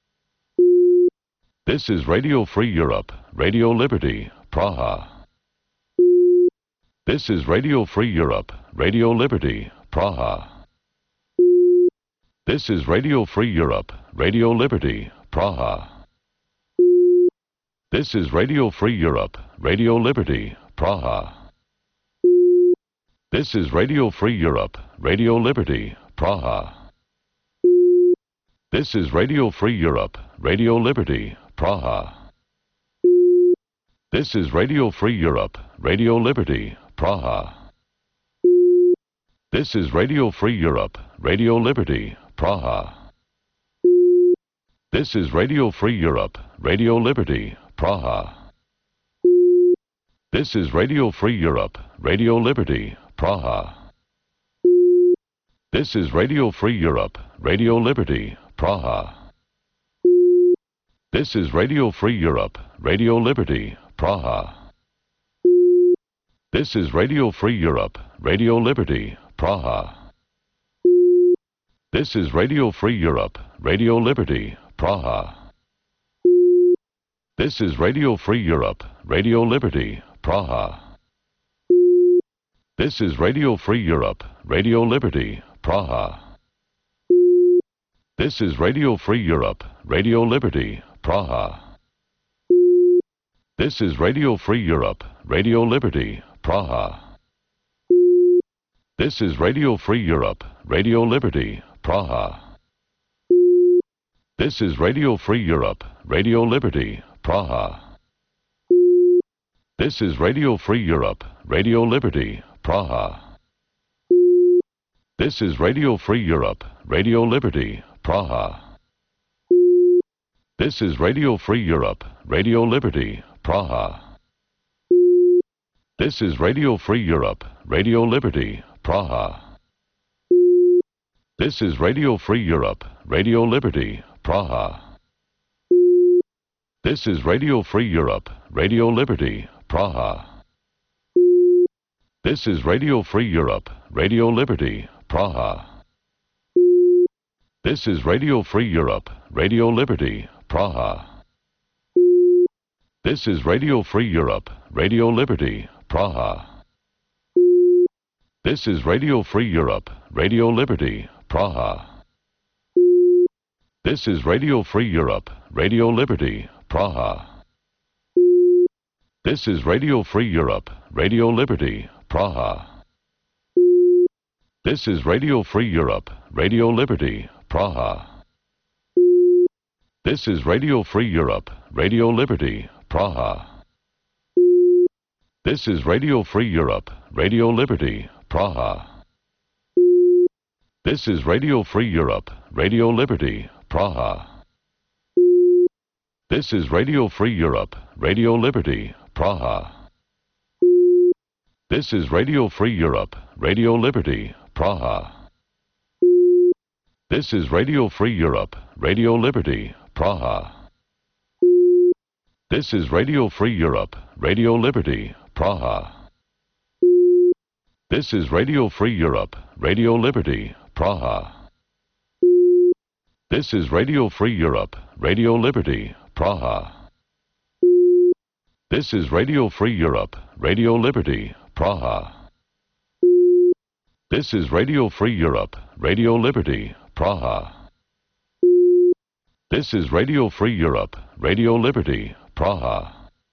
This is Radio Free Europe, Radio Liberty, Praha. This is Radio Free Europe, Radio Liberty, Praha. This is Radio Free Europe, Radio Liberty, Praha. This is Radio Free Europe, Radio Liberty, Praha. This is Radio Free Europe, Radio Liberty, Praha. This is Radio Free Europe, Radio Liberty, Praha. This is Radio Free Europe, Radio Liberty, Praha. This is Radio Free Europe, Radio Liberty, Praha. This is Radio Free Europe, Radio Liberty, Praha. This is Radio Free Europe, Radio Liberty, Praha. This is Radio Free Europe, Radio Liberty, Praha. This is Radio Free Europe, Radio Liberty, Praha. This is Radio Free Europe, Radio Liberty, Praha. This is Radio Free Europe, Radio Liberty, Praha. This is Radio Free Europe, Radio Liberty, Praha. This is Radio Free Europe, Radio Liberty, Praha. This is Radio Free Europe, Radio Liberty, Praha. This is Radio Free Europe, Radio Liberty, Praha. This is Radio Free Europe, Radio Liberty, Praha. This is Radio Free Europe, Radio Liberty, Praha. This is Radio Free Europe, Radio Liberty, Praha. This is Radio Free Europe, Radio Liberty, Praha. This is Radio Free Europe, Radio Liberty, Praha. This is Radio Free Europe, Radio Liberty, Praha. This is Radio Free Europe, Radio Liberty, Praha. This is Radio Free Europe, Radio Liberty, Praha. This is Radio Free Europe, Radio Liberty, Praha. This is Radio Free Europe, Radio Liberty, Praha. This is Radio Free Europe, Radio Liberty, Praha. This is Radio Free Europe, Radio Liberty, Praha. This is Radio Free Europe, Radio Liberty, Praha. This is Radio Free Europe, Radio Liberty, Praha. This is Radio Free Europe, Radio Liberty, Praha. This is Radio Free Europe, Radio Liberty, Praha. This is Radio Free Europe, Radio Liberty, Praha. This is Radio Free Europe, Radio Liberty, Praha. This is Radio Free Europe, Radio Liberty, Praha. This is Radio Free Europe, Radio Liberty, Praha. This is Radio Free Europe, Radio Liberty, Praha. This is Radio Free Europe, Radio Liberty, Praha. This is Radio Free Europe, Radio Liberty, Praha. This is Radio Free Europe, Radio Liberty, Praha. This is Radio Free Europe, Radio Liberty, Praha. This is Radio Free Europe, Radio Liberty, Praha. This is Radio Free Europe, Radio Liberty, Praha.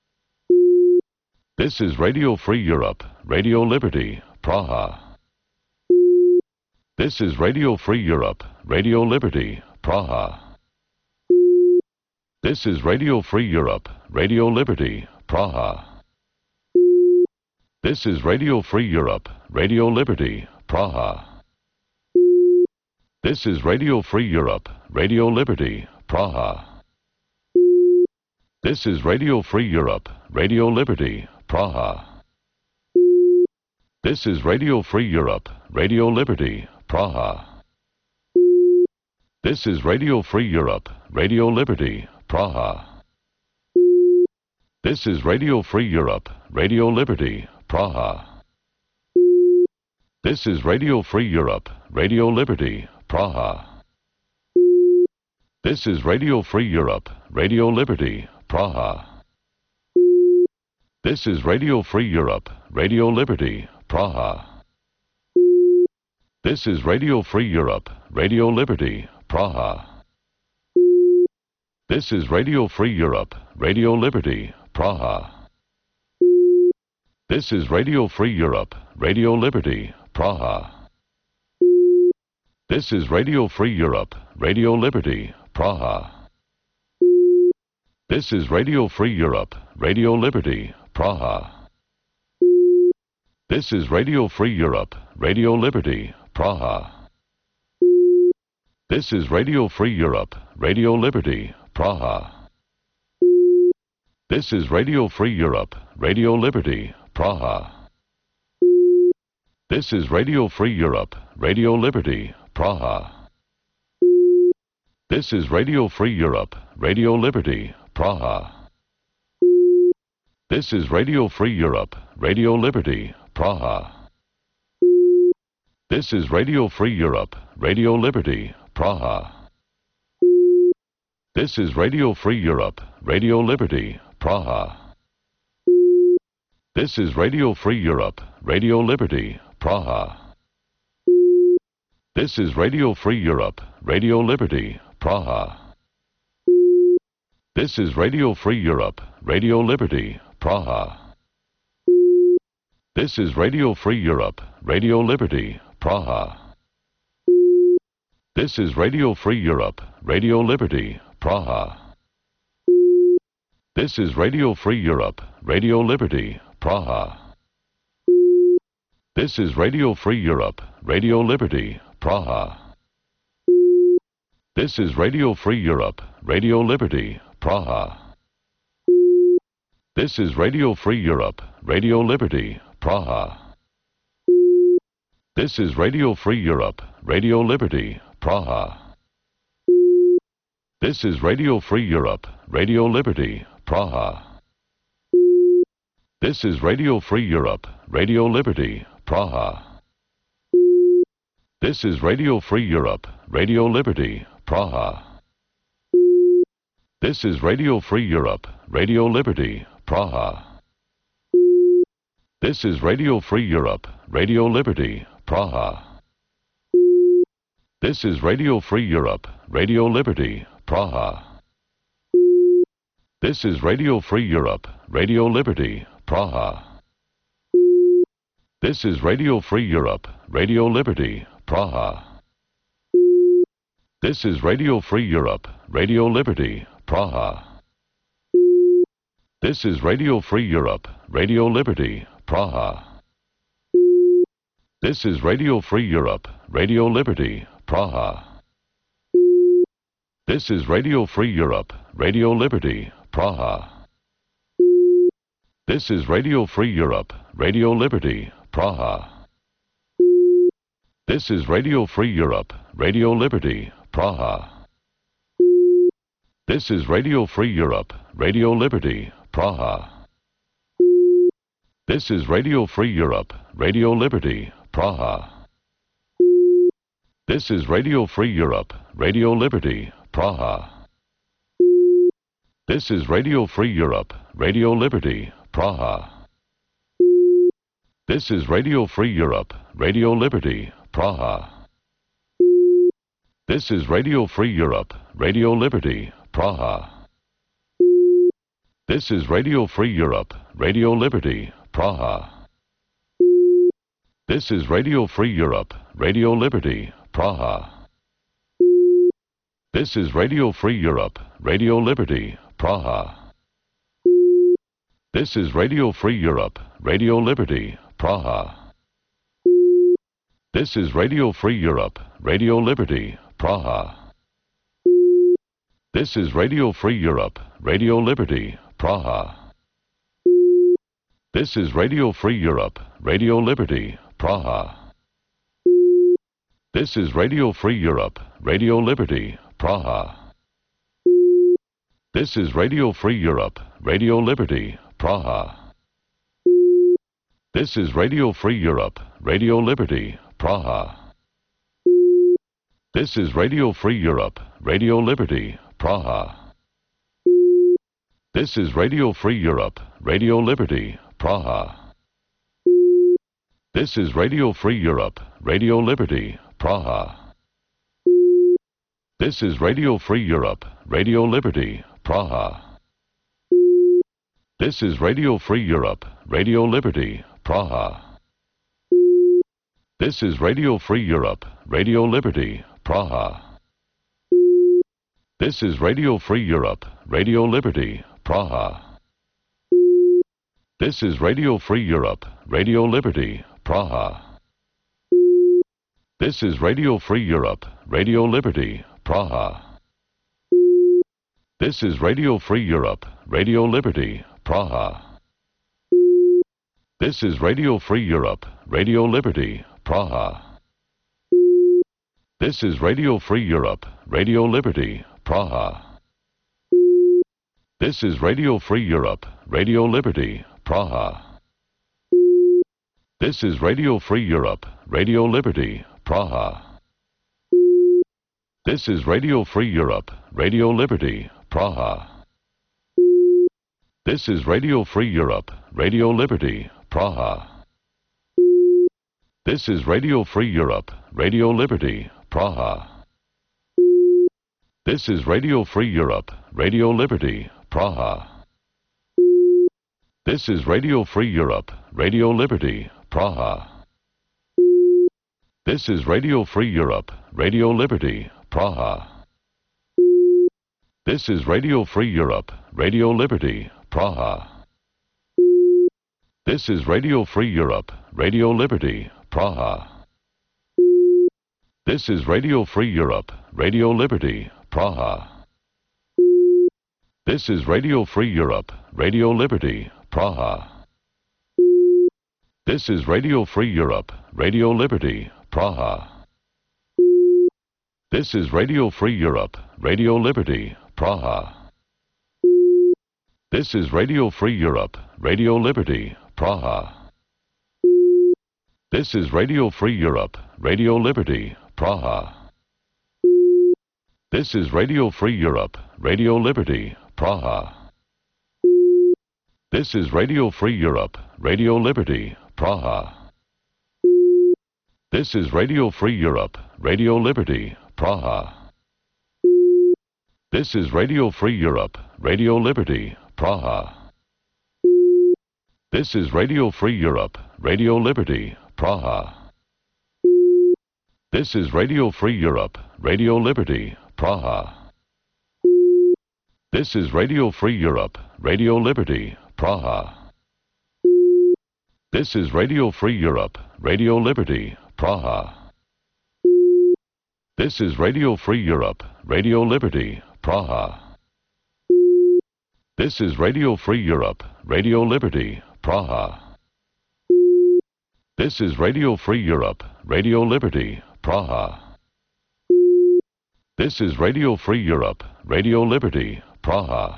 This is Radio Free Europe, Radio Liberty, Praha. This is Radio Free Europe, Radio Liberty, Praha. This is Radio Free Europe, Radio Liberty, Praha. This is Radio Free Europe, Radio Liberty, Praha. This is Radio Free Europe, Radio Liberty, Praha. This is Radio Free Europe, Radio Liberty, Praha. This is Radio Free Europe, Radio Liberty, Praha. This is Radio Free Europe, Radio Liberty, Praha. This is Radio Free Europe, Radio Liberty, Praha. This is Radio Free Europe, Radio Liberty, Praha. This is Radio Free Europe, Radio Liberty, Praha. This is Radio Free Europe, Radio Liberty, Praha. This is Radio Free Europe, Radio Liberty, Praha. This is Radio Free Europe, Radio Liberty, Praha. This is Radio Free Europe, Radio Liberty, Praha. This is Radio Free Europe, Radio Liberty, Praha. This is Radio Free Europe, Radio Liberty, Praha. This is Radio Free Europe, Radio Liberty, Praha. This is Radio Free Europe, Radio Liberty, Praha. This is Radio Free Europe, Radio Liberty, Praha. This is Radio Free Europe, Radio Liberty, Praha. This is Radio Free Europe, Radio Liberty, Praha. This is Radio Free Europe, Radio Liberty, Praha. This is Radio Free Europe, Radio Liberty, Praha. This is Radio Free Europe, Radio Liberty, Praha. This is Radio Free Europe, Radio Liberty, Praha. This is Radio Free Europe, Radio Liberty, Praha. This is Radio Free Europe, Radio Liberty, Praha. This is Radio Free Europe, Radio Liberty, Praha. This is Radio Free Europe, Radio Liberty, Praha. This is Radio Free Europe, Radio Liberty, Praha. This is Radio Free Europe, Radio Liberty, Praha. This is Radio Free Europe, Radio Liberty, Praha. This is Radio Free Europe, Radio Liberty, Praha. This is Radio Free Europe, Radio Liberty, Praha. This is Radio Free Europe, Radio Liberty, Praha. This is Radio Free Europe, Radio Liberty, Praha. This is Radio Free Europe, Radio Liberty, Praha. This is Radio Free Europe, Radio Liberty, Praha. This is Radio Free Europe, Radio Liberty, Praha. This is Radio Free Europe, Radio Liberty, Praha. This is Radio Free Europe, Radio Liberty, Praha. This is Radio Free Europe, Radio Liberty, Praha. This is Radio Free Europe, Radio Liberty, Praha. This is Radio Free Europe, Radio Liberty, Praha. This is Radio Free Europe, Radio Liberty, Praha. This is Radio Free Europe, Radio Liberty, Praha. This is Radio Free Europe, Radio Liberty, Praha. This is Radio Free Europe, Radio Liberty, Praha. This is Radio Free Europe, Radio Liberty, Praha. This is Radio Free Europe, Radio Liberty, Praha. This is Radio Free Europe, Radio Liberty, Praha. This is Radio Free Europe, Radio Liberty, Praha. This is Radio Free Europe, Radio Liberty, Praha. This is Radio Free Europe, Radio Liberty, Praha. This is Radio Free Europe, Radio Liberty, Praha. This is Radio Free Europe, Radio Liberty, Praha. This is Radio Free Europe, Radio Liberty, Praha. This is Radio Free Europe, Radio Liberty, Praha. This is Radio Free Europe, Radio Liberty, Praha. This is Radio Free Europe, Radio Liberty, Praha. This is Radio Free Europe, Radio Liberty, Praha. This is Radio Free Europe, Radio Liberty, Praha. This is Radio Free Europe, Radio Liberty, Praha. This is Radio Free Europe, Radio Liberty, Praha. This is Radio Free Europe, Radio Liberty, Praha. This is Radio Free Europe, Radio Liberty, Praha. This is Radio Free Europe, Radio Liberty, Praha. This is Radio Free Europe, Radio Liberty, Praha. This is Radio Free Europe, Radio Liberty, Praha. This is Radio Free Europe, Radio Liberty, Praha. This is Radio Free Europe, Radio Liberty, Praha. This is Radio Free Europe, Radio Liberty, Praha. This is Radio Free Europe, Radio Liberty, Praha. This is Radio Free Europe, Radio Liberty, Praha. This is Radio Free Europe, Radio Liberty, Praha. This is Radio Free Europe, Radio Liberty, Praha. This is Radio Free Europe, Radio Liberty, Praha. This is Radio Free Europe, Radio Liberty, Praha. This is Radio Free Europe, Radio Liberty, Praha. This is Radio Free Europe, Radio Liberty, Praha. This is Radio Free Europe, Radio Liberty, Praha. This is Radio Free Europe, Radio Liberty, Praha. This is Radio Free Europe, Radio Liberty, Praha. This is Radio Free Europe, Radio Liberty, Praha. This is Radio Free Europe, Radio Liberty, Praha. This is Radio Free Europe, Radio Liberty, Praha. This is Radio Free Europe, Radio Liberty, Praha. This is Radio Free Europe, Radio Liberty, Praha. This is Radio Free Europe, Radio Liberty, Praha. This is Radio Free Europe, Radio Liberty, Praha. This is Radio Free Europe, Radio Liberty, Praha. This is Radio Free Europe, Radio Liberty, Praha. This is Radio Free Europe, Radio Liberty, Praha. This is Radio Free Europe, Radio Liberty, Praha. This is Radio Free Europe, Radio Liberty, Praha. This is Radio Free Europe, Radio Liberty, Praha. This is Radio Free Europe, Radio Liberty, Praha. This is Radio Free Europe, Radio Liberty, Praha. This is Radio Free Europe, Radio Liberty, Praha. This is Radio Free Europe, Radio Liberty, Praha. This is Radio Free Europe, Radio Liberty, Praha. This is Radio Free Europe, Radio Liberty, Praha. This is Radio Free Europe, Radio Liberty, Praha. This is Radio Free Europe, Radio Liberty, Praha.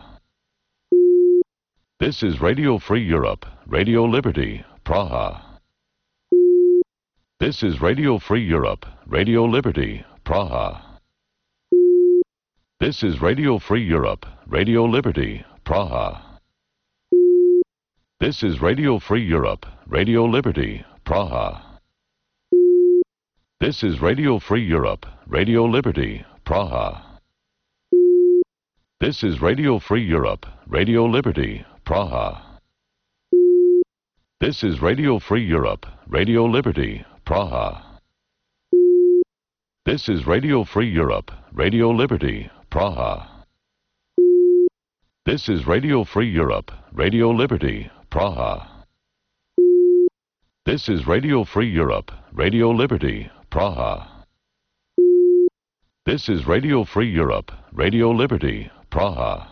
This is Radio Free Europe, Radio Liberty, Praha. This is Radio Free Europe, Radio Liberty, Praha. This is Radio Free Europe, Radio Liberty, Praha. This is Radio Free Europe, Radio Liberty, Praha. This is Radio Free Europe, Radio Liberty, Praha. This is Radio Free Europe, Radio Liberty, Praha. This is Radio Free Europe, Radio Liberty, Praha. This is Radio Free Europe, Radio Liberty, Praha. This is Radio Free Europe, Radio Liberty, Praha. This is Radio Free Europe, Radio Liberty, Praha. This is Radio Free Europe, Radio Liberty, Praha.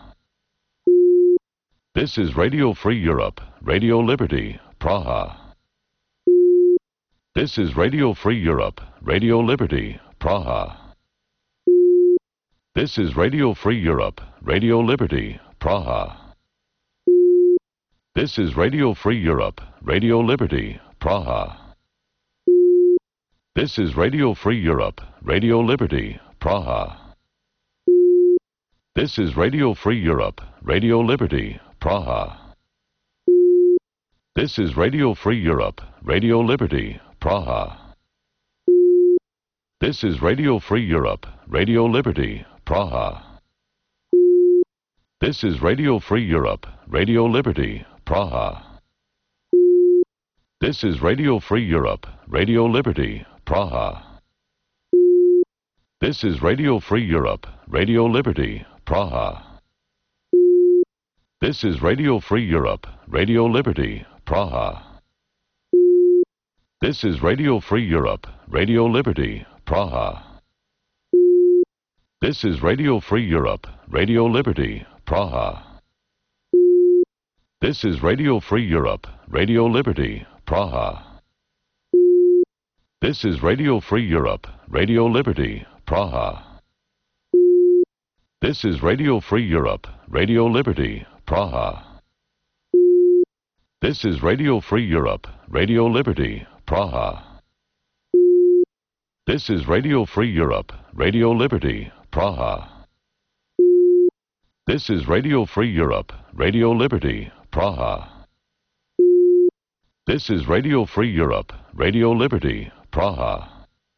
This is Radio Free Europe, Radio Liberty, Praha. This is Radio Free Europe, Radio Liberty, Praha. This is Radio Free Europe, Radio Liberty, Praha. This is Radio Free Europe, Radio Liberty, Praha. This is Radio Free Europe, Radio Liberty, Praha. This is Radio Free Europe, Radio Liberty, Praha. This is Radio Free Europe, Radio Liberty, Praha. This is Radio Free Europe, Radio Liberty, Praha. This is Radio Free Europe, Radio Liberty, Praha. This is Radio Free Europe, Radio Liberty, Praha. This is Radio Free Europe, Radio Liberty, Praha. This is Radio Free Europe, Radio Liberty, Praha. This is Radio Free Europe, Radio Liberty, Praha. This is Radio Free Europe, Radio Liberty, Praha. This is Radio Free Europe, Radio Liberty, Praha. This is Radio Free Europe, Radio Liberty, Praha. This is Radio Free Europe, Radio Liberty, Praha. This is Radio Free Europe, Radio Liberty, Praha. This is Radio Free Europe, Radio Liberty, Praha. This is Radio Free Europe, Radio Liberty, Praha. This is Radio Free Europe, Radio Liberty, Praha.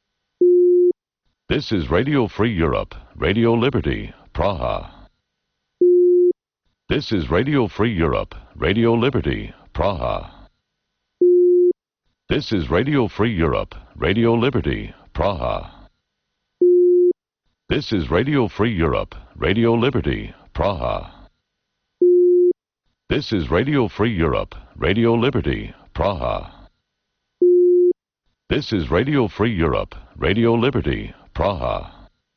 This is Radio Free Europe, Radio Liberty, Praha. This is Radio Free Europe, Radio Liberty, Praha. This is Radio Free Europe, Radio Liberty, Praha. This is Radio Free Europe, Radio Liberty, Praha. This is Radio Free Europe, Radio Liberty, Praha. This is Radio Free Europe, Radio Liberty, Praha.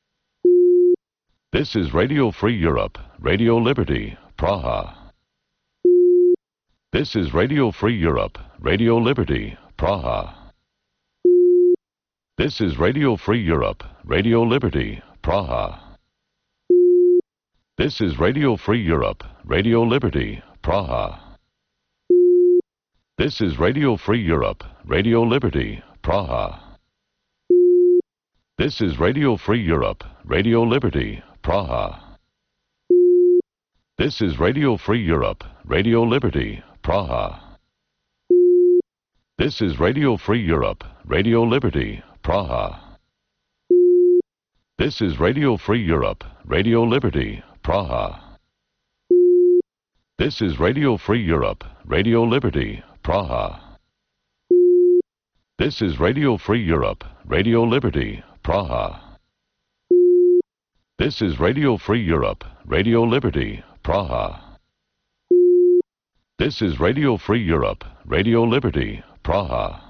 This is Radio Free Europe, Radio Liberty, Praha. This is Radio Free Europe, Radio Liberty, Praha. This is Radio Free Europe, Radio Liberty, Praha. This is Radio Free Europe, Radio Liberty, Praha. This is Radio Free Europe, Radio Liberty, Praha. This is Radio Free Europe, Radio Liberty, Praha. This is Radio Free Europe, Radio Liberty, Praha. This is Radio Free Europe, Radio Liberty, Praha. This is Radio Free Europe, Radio Liberty, Praha. This is Radio Free Europe, Radio Liberty, Praha. This is Radio Free Europe, Radio Liberty, Praha. This is Radio Free Europe, Radio Liberty, Praha. This is Radio Free Europe, Radio Liberty, Praha.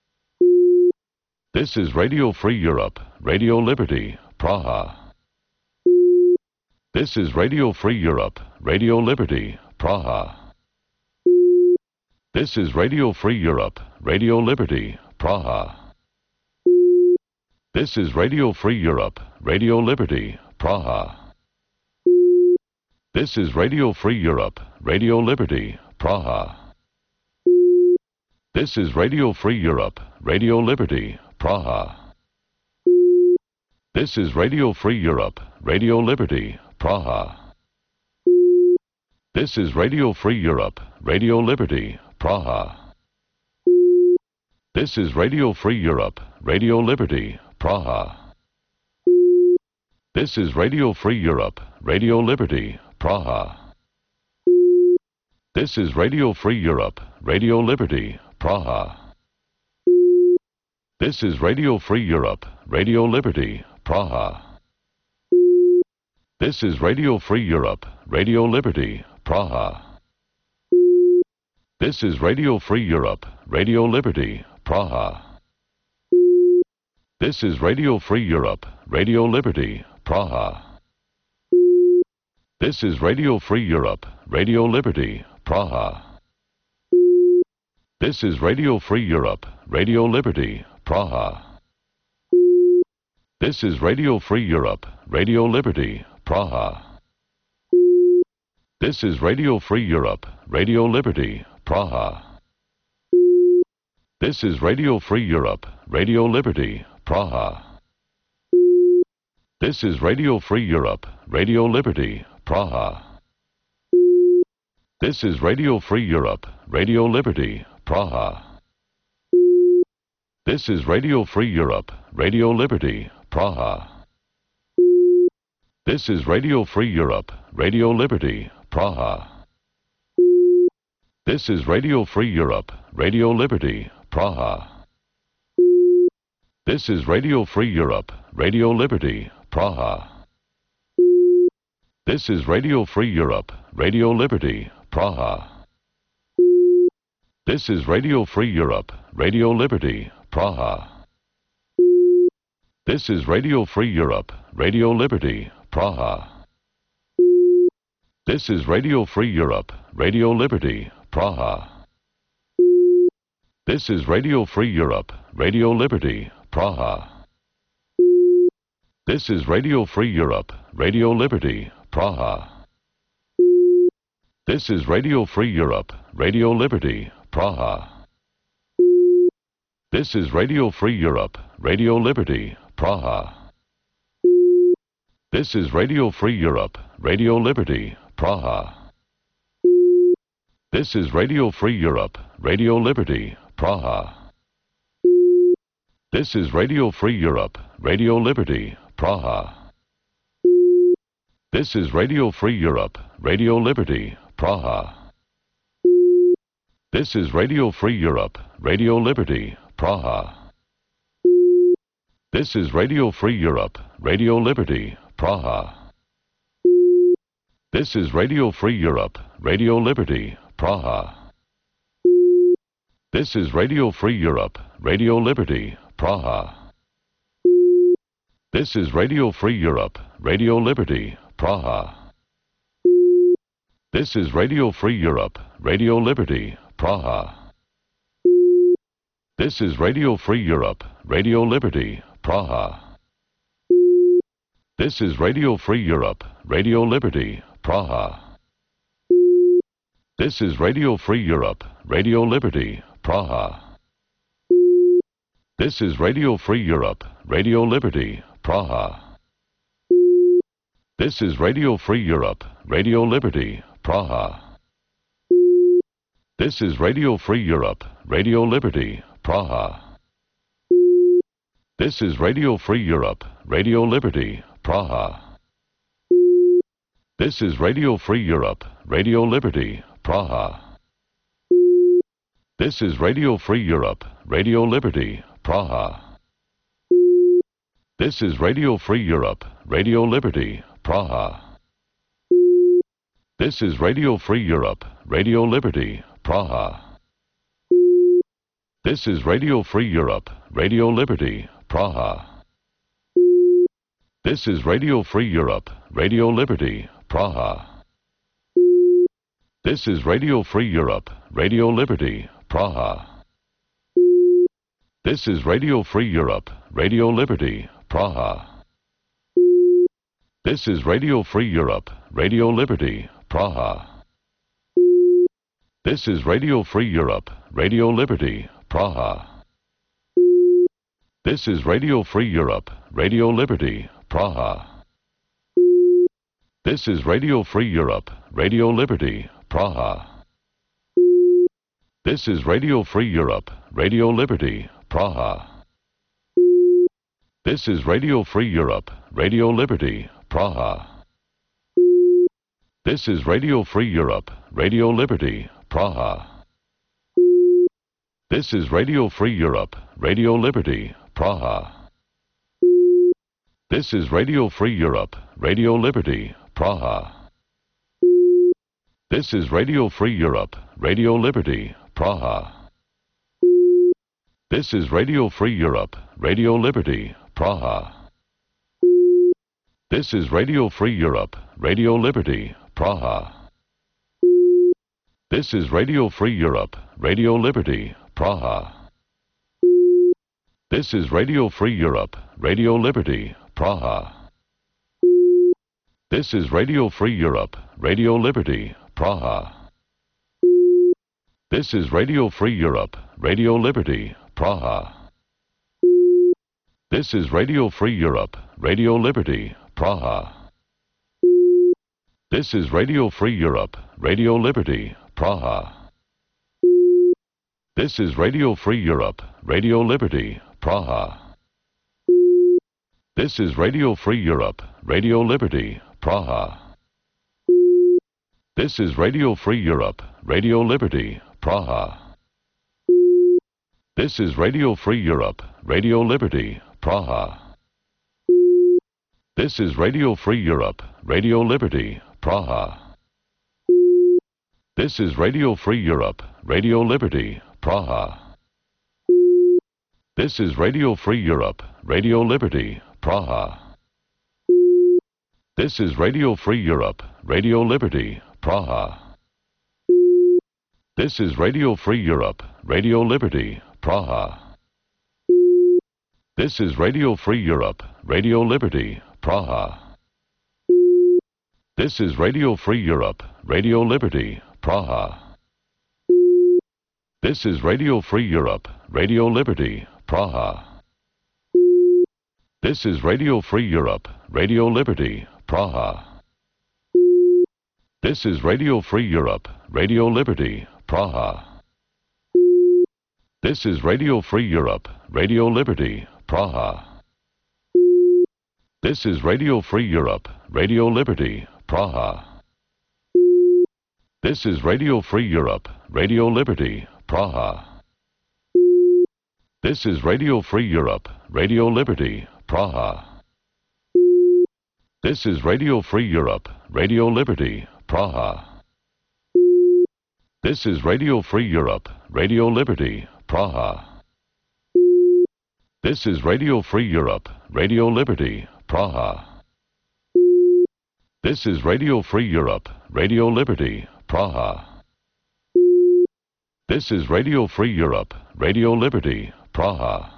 This is Radio Free Europe, Radio Liberty, Praha. This is Radio Free Europe, Radio Liberty, Praha. This is Radio Free Europe, Radio Liberty, Praha. This is Radio Free Europe, Radio Liberty, Praha. This is Radio Free Europe, Radio Liberty, Praha. This is Radio Free Europe, Radio Liberty, Praha. This is Radio Free Europe, Radio Liberty, Praha. This is Radio Free Europe, Radio Liberty, Praha. This is Radio Free Europe, Radio Liberty, Praha. This is Radio Free Europe, Radio Liberty, Praha. This is Radio Free Europe, Radio Liberty, Praha. This is Radio Free Europe, Radio Liberty, Praha. This is Radio Free Europe, Radio Liberty, Praha. This is Radio Free Europe, Radio Liberty, Praha. This is Radio Free Europe, Radio Liberty, Praha. This is Radio Free Europe, Radio Liberty, Praha. This is Radio Free Europe, Radio Liberty, Praha. This is Radio Free Europe, Radio Liberty, Praha. This is Radio Free Europe, Radio Liberty, Praha. This is Radio Free Europe, Radio Liberty, Praha. This is Radio Free Europe, Radio Liberty, Praha. This is Radio Free Europe, Radio Liberty, Praha. This is Radio Free Europe, Radio Liberty, Praha. This is Radio Free Europe, Radio Liberty, Praha. This is Radio Free Europe, Radio Liberty, Praha. This is Radio Free Europe, Radio Liberty, Praha. This is Radio Free Europe, Radio Liberty, Praha. This is Radio Free Europe, Radio Liberty, Praha. This is Radio Free Europe, Radio Liberty, Praha. This is Radio Free Europe, Radio Liberty, Praha. This is Radio Free Europe, Radio Liberty, Praha. This is Radio Free Europe, Radio Liberty, Praha. This is Radio Free Europe, Radio Liberty, Praha. This is Radio Free Europe, Radio Liberty, Praha. This is Radio Free Europe, Radio Liberty, Praha. This is Radio Free Europe, Radio Liberty, Praha. This is Radio Free Europe, Radio Liberty, Praha. This is Radio Free Europe, Radio Liberty, Praha. This is Radio Free Europe, Radio Liberty, Praha. This is Radio Free Europe, Radio Liberty, Praha. This is Radio Free Europe, Radio Liberty, Praha. This is Radio Free Europe, Radio Liberty, Praha. This is Radio Free Europe, Radio Liberty, Praha. This is Radio Free Europe, Radio Liberty, Praha. This is Radio Free Europe, Radio Liberty, Praha. This is Radio Free Europe, Radio Liberty, Praha. This is Radio Free Europe, Radio Liberty, Praha. This is Radio Free Europe, Radio Liberty, Praha. This is Radio Free Europe, Radio Liberty, Praha. This is Radio Free Europe, Radio Liberty, Praha. This is Radio Free Europe, Radio Liberty, Praha. This is Radio Free Europe, Radio Liberty, Praha. This is Radio Free Europe, Radio Liberty, Praha. This is Radio Free Europe, Radio Liberty, Praha. This is Radio Free Europe, Radio Liberty, Praha. This is Radio Free Europe, Radio Liberty, Praha. This is Radio Free Europe, Radio Liberty, Praha. This is Radio Free Europe, Radio Liberty, Praha. This is Radio Free Europe, Radio Liberty, Praha. This is Radio Free Europe, Radio Liberty, Praha. This is Radio Free Europe, Radio Liberty, Praha. This is Radio Free Europe, Radio Liberty, Praha. This is Radio Free Europe, Radio Liberty, Praha. This is Radio Free Europe, Radio Liberty, Praha. This is Radio Free Europe, Radio Liberty, Praha. This is Radio Free Europe, Radio Liberty, Praha. This is Radio Free Europe, Radio Liberty, Praha. This is Radio Free Europe, Radio Liberty, Praha. This is Radio Free Europe, Radio Liberty, Praha. This is Radio Free Europe, Radio Liberty, Praha. This is Radio Free Europe, Radio Liberty, Praha. This is Radio Free Europe, Radio Liberty, Praha. This is Radio Free Europe, Radio Liberty, Praha. This is Radio Free Europe, Radio Liberty, Praha. This is Radio Free Europe, Radio Liberty, Praha. This is Radio Free Europe, Radio Liberty, Praha. This is Radio Free Europe, Radio Liberty, Praha. This is Radio Free Europe, Radio Liberty, Praha. This is Radio Free Europe, Radio Liberty, Praha. This is Radio Free Europe, Radio Liberty, Praha. This is Radio Free Europe, Radio Liberty, Praha. This is Radio Free Europe, Radio Liberty, Praha. This is Radio Free Europe, Radio Liberty, Praha. This is Radio Free Europe, Radio Liberty, Praha. This is Radio Free Europe, Radio Liberty, Praha. This is Radio Free Europe, Radio Liberty, Praha. This is Radio Free Europe, Radio Liberty, Praha. This is Radio Free Europe, Radio Liberty, Praha. This is Radio Free Europe, Radio Liberty, Praha. This is Radio Free Europe, Radio Liberty, Praha. This is Radio Free Europe, Radio Liberty, Praha. This is Radio Free Europe, Radio Liberty, Praha. This is Radio Free Europe, Radio Liberty, Praha. This is Radio Free Europe, Radio Liberty, Praha. This is Radio Free Europe, Radio Liberty, Praha. This is Radio Free Europe, Radio Liberty, Praha. This is Radio Free Europe, Radio Liberty, Praha. This is Radio Free Europe, Radio Liberty, Praha. This is Radio Free Europe, Radio Liberty, Praha. This is Radio Free Europe, Radio Liberty, Praha.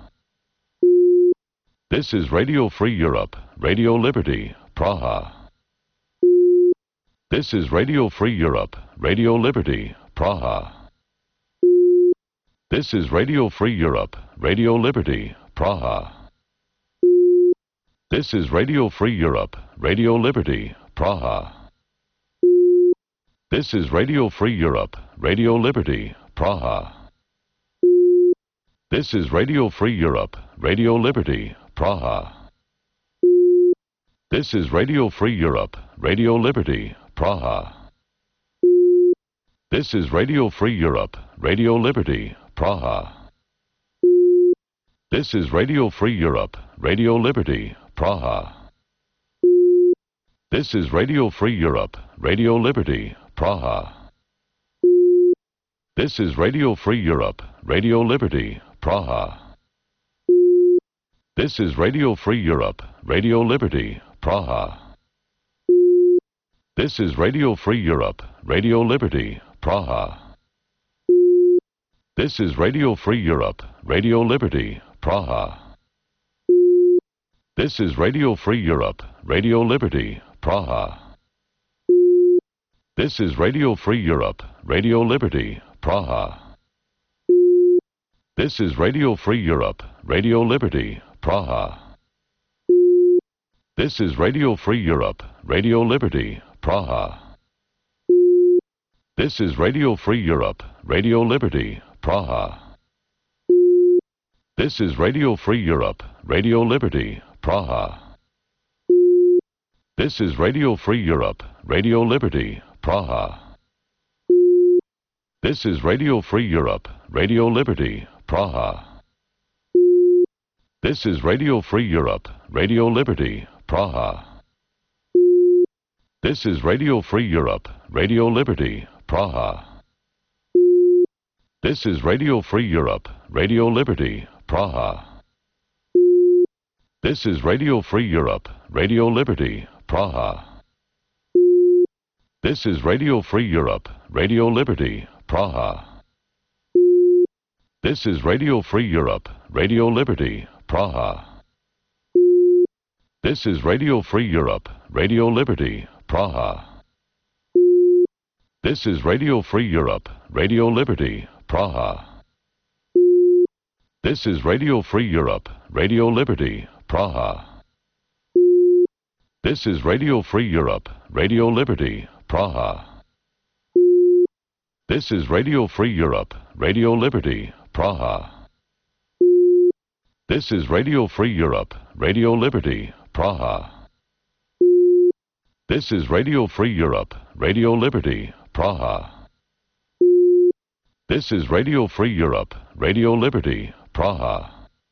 This is Radio Free Europe, Radio Liberty, Praha. This is Radio Free Europe, Radio Liberty, Praha. This is Radio Free Europe, Radio Liberty, Praha. This is Radio Free Europe, Radio Liberty, Praha. This is Radio Free Europe, Radio Liberty, Praha. This is Radio Free Europe, Radio Liberty, Praha. This is Radio Free Europe, Radio Liberty, Praha. This is Radio Free Europe, Radio Liberty, Praha. This is Radio Free Europe, Radio Liberty, Praha. This is Radio Free Europe, Radio Liberty, Praha. This is Radio Free Europe, Radio Liberty, Praha. This is Radio Free Europe, Radio Liberty, Praha. This is Radio Free Europe, Radio Liberty, Praha. This is Radio Free Europe, Radio Liberty, Praha. This is Radio Free Europe, Radio Liberty, Praha. This is Radio Free Europe, Radio Liberty, Praha. This is Radio Free Europe, Radio Liberty, Praha. This is Radio Free Europe, Radio Liberty, Praha. This is Radio Free Europe, Radio Liberty, Praha. This is Radio Free Europe, Radio Liberty, Praha. This is Radio Free Europe, Radio Liberty, Praha. This is Radio Free Europe, Radio Liberty, Praha. This is Radio Free Europe, Radio Liberty, Praha. This is Radio Free Europe, Radio Liberty, Praha. This is Radio Free Europe, Radio Liberty, Praha. This is Radio Free Europe, Radio Liberty, Praha. This is Radio Free Europe, Radio Liberty, Praha. This is Radio Free Europe, Radio Liberty, Praha. This is Radio Free Europe, Radio Liberty, Praha. This is Radio Free Europe, Radio Liberty, Praha. This is Radio Free Europe, Radio Liberty, Praha. This is Radio Free Europe, Radio Liberty, Praha. This is Radio Free Europe, Radio Liberty, Praha. This is Radio Free Europe, Radio Liberty, Praha. This is Radio Free Europe, Radio Liberty, Praha. This is Radio Free Europe, Radio Liberty, Praha.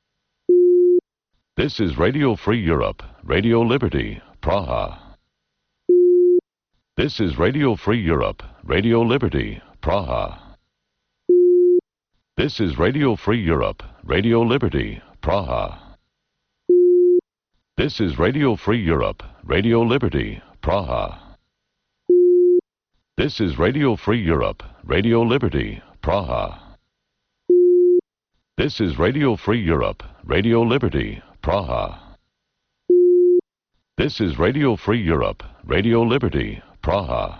This is Radio Free Europe, Radio Liberty, Praha. This is Radio Free Europe, Radio Liberty, Praha. This is Radio Free Europe, Radio Liberty, Praha. This is Radio Free Europe, Radio Liberty, Praha. This is Radio Free Europe, Radio Liberty, Praha. This is Radio Free Europe, Radio Liberty, Praha. This is Radio Free Europe, Radio Liberty, Praha.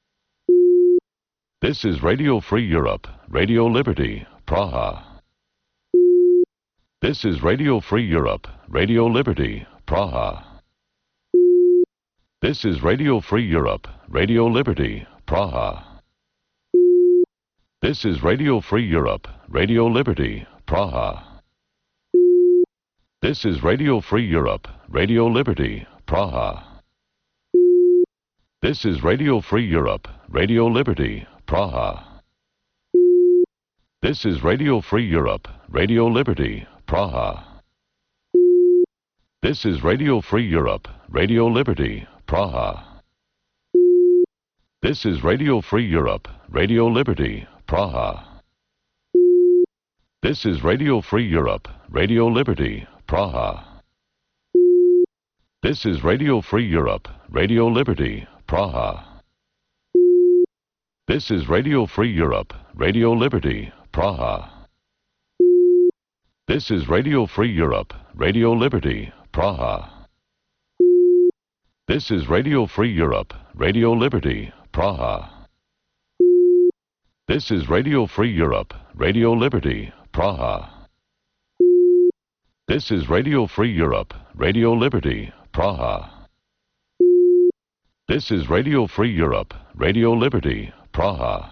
This is Radio Free Europe, Radio Liberty, Praha. This is Radio Free Europe, Radio Liberty, Praha. This is Radio Free Europe, Radio Liberty, Praha. This is Radio Free Europe, Radio Liberty, Praha. This is Radio Free Europe, Radio Liberty, Praha. This is Radio Free Europe, Radio Liberty, Praha. This is Radio Free Europe, Radio Liberty, Praha. This is Radio Free Europe, Radio Liberty, Praha. This is Radio Free Europe, Radio Liberty, Praha. This is Radio Free Europe, Radio Liberty, Praha. This is Radio Free Europe, Radio Liberty, Praha. This is Radio Free Europe, Radio Liberty, Praha. This is Radio Free Europe, Radio Liberty, Praha. This is Radio Free Europe, Radio Liberty, Praha. This is Radio Free Europe, Radio Liberty, Praha. This is Radio Free Europe, Radio Liberty, Praha. This is Radio Free Europe, Radio Liberty, Praha.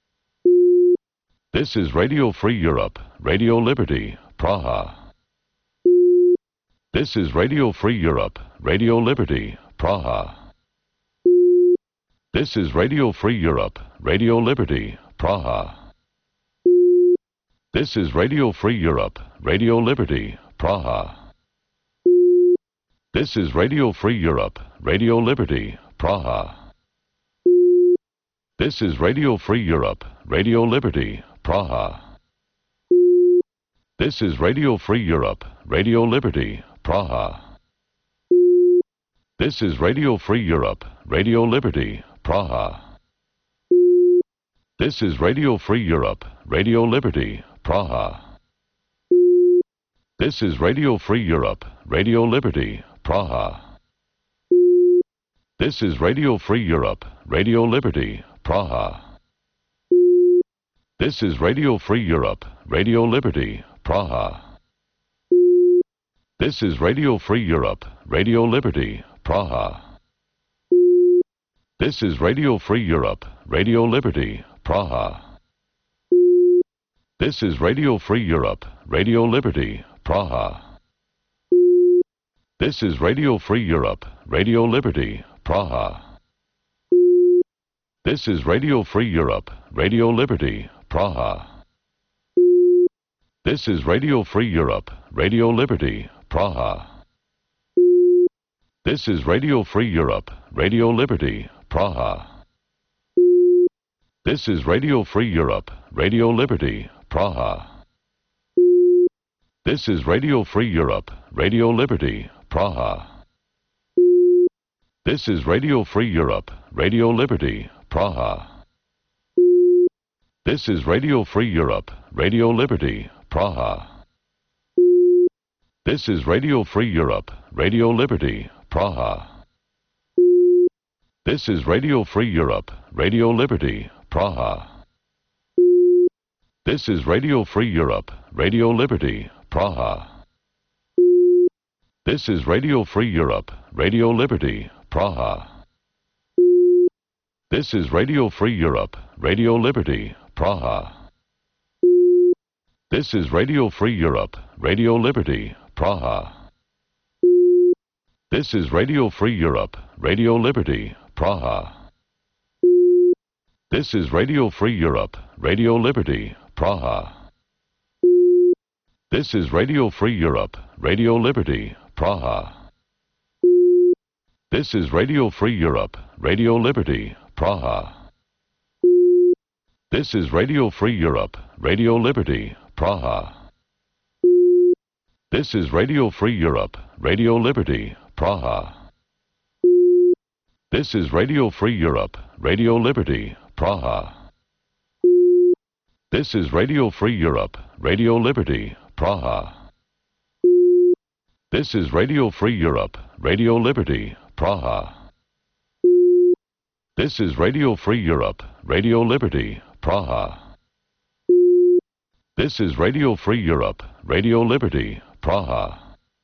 This is Radio Free Europe, Radio Liberty, Praha. This is Radio Free Europe, Radio Liberty, Praha. This is Radio Free Europe, Radio Liberty, Praha. This is Radio Free Europe, Radio Liberty, Praha. This is Radio Free Europe, Radio Liberty, Praha. This is Radio Free Europe, Radio Liberty, Praha. This is Radio Free Europe, Radio Liberty, Praha. This is Radio Free Europe, Radio Liberty, Praha. This is Radio Free Europe, Radio Liberty, Praha. This is Radio Free Europe, Radio Liberty, Praha. This is Radio Free Europe, Radio Liberty, Praha. This is Radio Free Europe, Radio Liberty, Praha. This is Radio Free Europe, Radio Liberty, Praha. This is Radio Free Europe, Radio Liberty, Praha. This is Radio Free Europe, Radio Liberty, Praha. This is Radio Free Europe, Radio Liberty, Praha. This is Radio Free Europe, Radio Liberty, Praha. This is Radio Free Europe, Radio Liberty, Praha. This is Radio Free Europe, Radio Liberty, Praha. This is Radio Free Europe, Radio Liberty, Praha. This is Radio Free Europe, Radio Liberty, Praha. This is Radio Free Europe, Radio Liberty, Praha. This is Radio Free Europe, Radio Liberty, Praha. This is Radio Free Europe, Radio Liberty, Praha. This is Radio Free Europe, Radio Liberty, Praha. This is Radio Free Europe, Radio Liberty, Praha. This is Radio Free Europe, Radio Liberty, Praha. This is Radio Free Europe, Radio Liberty, Praha. This is Radio Free Europe, Radio Liberty, Praha. This is Radio Free Europe, Radio Liberty, Praha. This is Radio Free Europe, Radio Liberty, Praha. This is Radio Free Europe, Radio Liberty, Praha. This is Radio Free Europe, Radio Liberty, Praha. This is Radio Free Europe, Radio Liberty, Praha. This is Radio Free Europe, Radio Liberty, Praha. This is Radio Free Europe, Radio Liberty, Praha. This is Radio Free Europe, Radio Liberty, Praha. This is Radio Free Europe, Radio Liberty, Praha. This is Radio Free Europe, Radio Liberty, Praha. This is Radio Free Europe, Radio Liberty, Praha.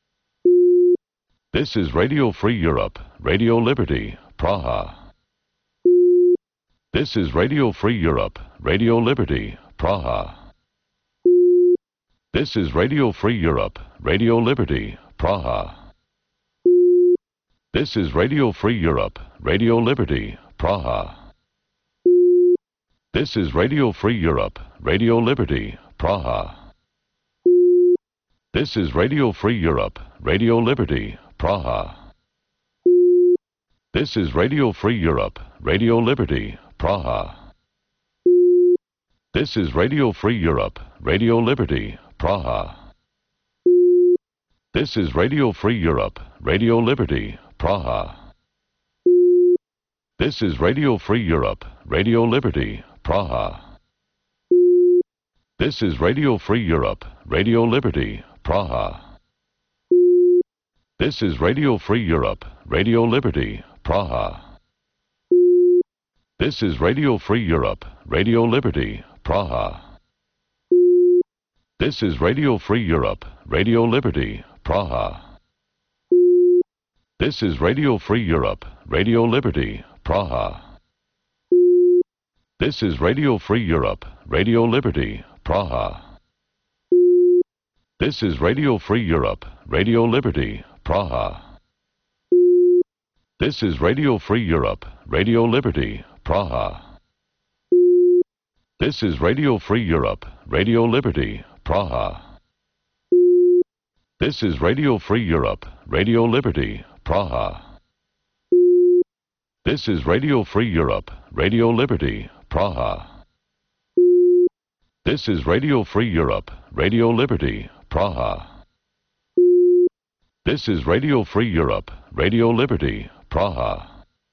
This is Radio Free Europe, Radio Liberty, Praha. This is Radio Free Europe, Radio Liberty, Praha. This is Radio Free Europe, Radio Liberty, Praha. This is Radio Free Europe, Radio Liberty, Praha. This is Radio Free Europe, Radio Liberty, Praha. This is Radio Free Europe, Radio Liberty, Praha. This is Radio Free Europe, Radio Liberty, Praha. This is Radio Free Europe, Radio Liberty, Praha. This is Radio Free Europe, Radio Liberty, Praha. This is Radio Free Europe, Radio Liberty, Praha. This is Radio Free Europe, Radio Liberty, Praha. This is Radio Free Europe, Radio Liberty, Praha. This is Radio Free Europe, Radio Liberty, Praha. This is Radio Free Europe, Radio Liberty, Praha. This is Radio Free Europe, Radio Liberty, Praha. This is Radio Free Europe, Radio Liberty, Praha. This is Radio Free Europe, Radio Liberty, Praha. This is Radio Free Europe, Radio Liberty, Praha. This is Radio Free Europe, Radio Liberty, Praha. This is Radio Free Europe, Radio Liberty, Praha. This is Radio Free Europe, Radio Liberty, Praha. This is Radio Free Europe, Radio Liberty, Praha. This is Radio Free Europe, Radio Liberty, Praha.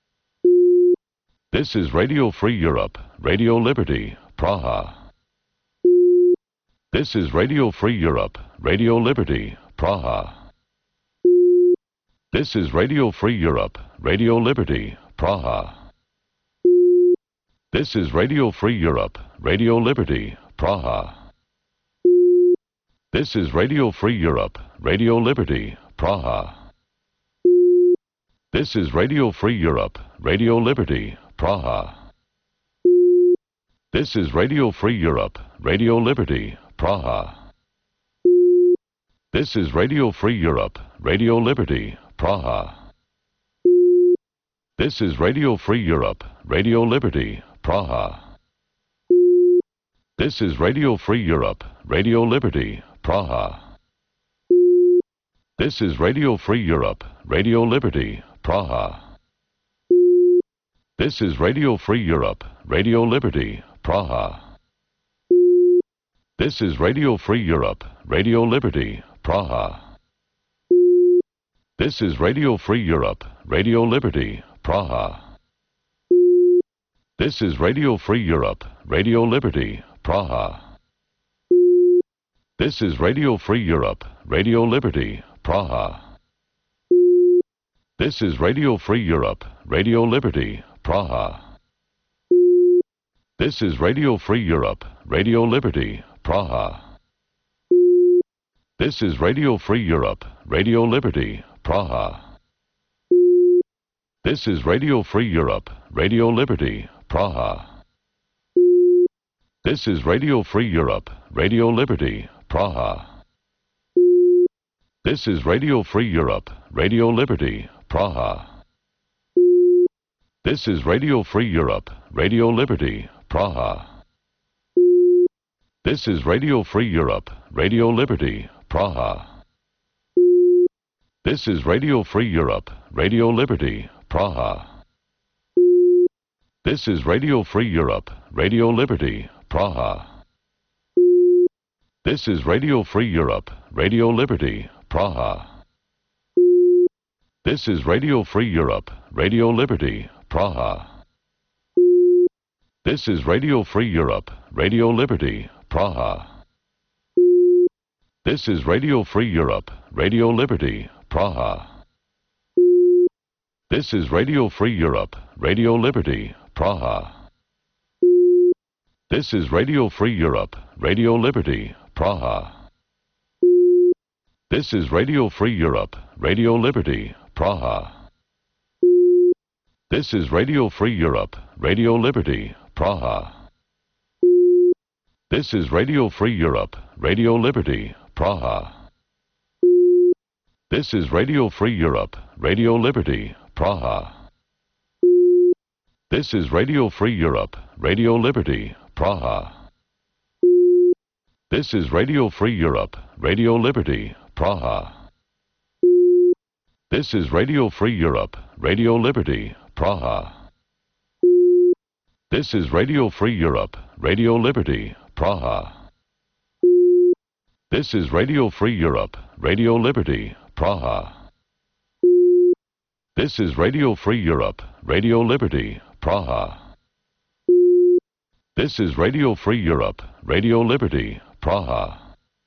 This is Radio Free Europe, Radio Liberty, Praha. This is Radio Free Europe, Radio Liberty, Praha. This is Radio Free Europe, Radio Liberty, Praha. This is Radio Free Europe, Radio Liberty, Praha. This is Radio Free Europe, Radio Liberty, Praha. This is Radio Free Europe, Radio Liberty, Praha. This is Radio Free Europe, Radio Liberty, Praha. This is Radio Free Europe, Radio Liberty, Praha. This is Radio Free Europe, Radio Liberty, Praha. This is Radio Free Europe, Radio Liberty, Praha. This is Radio Free Europe, Radio Liberty, Praha. This is Radio Free Europe, Radio Liberty, Praha. This is Radio Free Europe, Radio Liberty, Praha. This is Radio Free Europe, Radio Liberty, Praha. This is Radio Free Europe, Radio Liberty, Praha. This is Radio Free Europe, Radio Liberty, Praha. This is Radio Free Europe, Radio Liberty, Praha. This is Radio Free Europe, Radio Liberty, Praha. This is Radio Free Europe, Radio Liberty, Praha. This is Radio Free Europe, Radio Liberty, Praha. This is Radio Free Europe, Radio Liberty, Praha. This is Radio Free Europe, Radio Liberty, Praha. This is Radio Free Europe, Radio Liberty, Praha. This is Radio Free Europe, Radio Liberty, Praha. This is Radio Free Europe, Radio Liberty, Praha. This is Radio Free Europe, Radio Liberty, Praha. This is Radio Free Europe, Radio Liberty, Praha. This is Radio Free Europe, Radio Liberty, Praha. This is Radio Free Europe, Radio Liberty, Praha. This is Radio Free Europe, Radio Liberty, Praha. This is Radio Free Europe, Radio Liberty, Praha. This is Radio Free Europe, Radio Liberty, Praha. This is Radio Free Europe, Radio Liberty, Praha. This is Radio Free Europe, Radio Liberty, Praha. This is Radio Free Europe, Radio Liberty, Praha. This is Radio Free Europe, Radio Liberty, Praha. This is Radio Free Europe, Radio Liberty, Praha. This is Radio Free Europe, Radio Liberty, Praha. This is Radio Free Europe, Radio Liberty, Praha. This is Radio Free Europe, Radio Liberty, Praha. This is Radio Free Europe, Radio Liberty, Praha. This is Radio Free Europe, Radio Liberty, Praha. This is Radio Free Europe, Radio Liberty, Praha.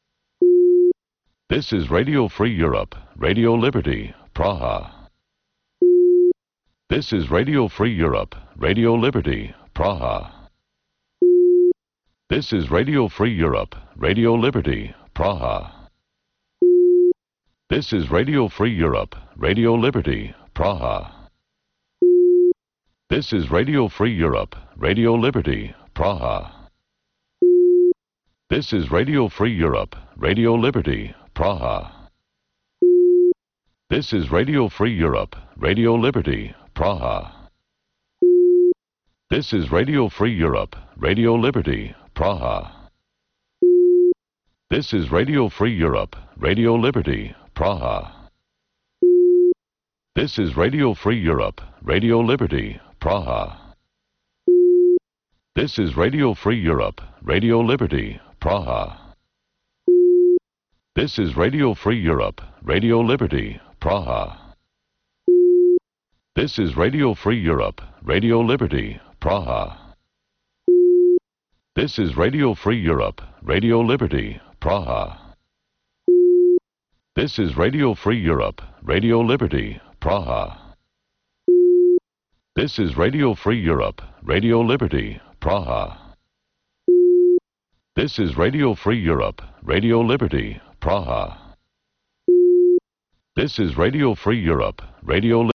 This is Radio Free Europe, Radio Liberty, Praha. This is Radio Free Europe, Radio Liberty, Praha. This is Radio Free Europe, Radio Liberty, Praha. This is Radio Free Europe, Radio Liberty, Praha. This is Radio Free Europe, Radio Liberty, Praha. This is Radio Free Europe, Radio Liberty, Praha. This is Radio Free Europe, Radio Liberty, Praha. This is Radio Free Europe, Radio Liberty, Praha. This is Radio Free Europe, Radio Liberty, Praha. This is Radio Free Europe, Radio Liberty, Praha. This is Radio Free Europe, Radio Liberty, Praha. This is Radio Free Europe, Radio Liberty, Praha. This is Radio Free Europe, Radio Liberty, Praha. This is Radio Free Europe, Radio Liberty, Praha. This is Radio Free Europe, Radio Liberty, Praha. This is Radio Free Europe, Radio Liberty, Praha. This is Radio Free Europe, Radio Liberty, Praha. This is Radio Free Europe, Radio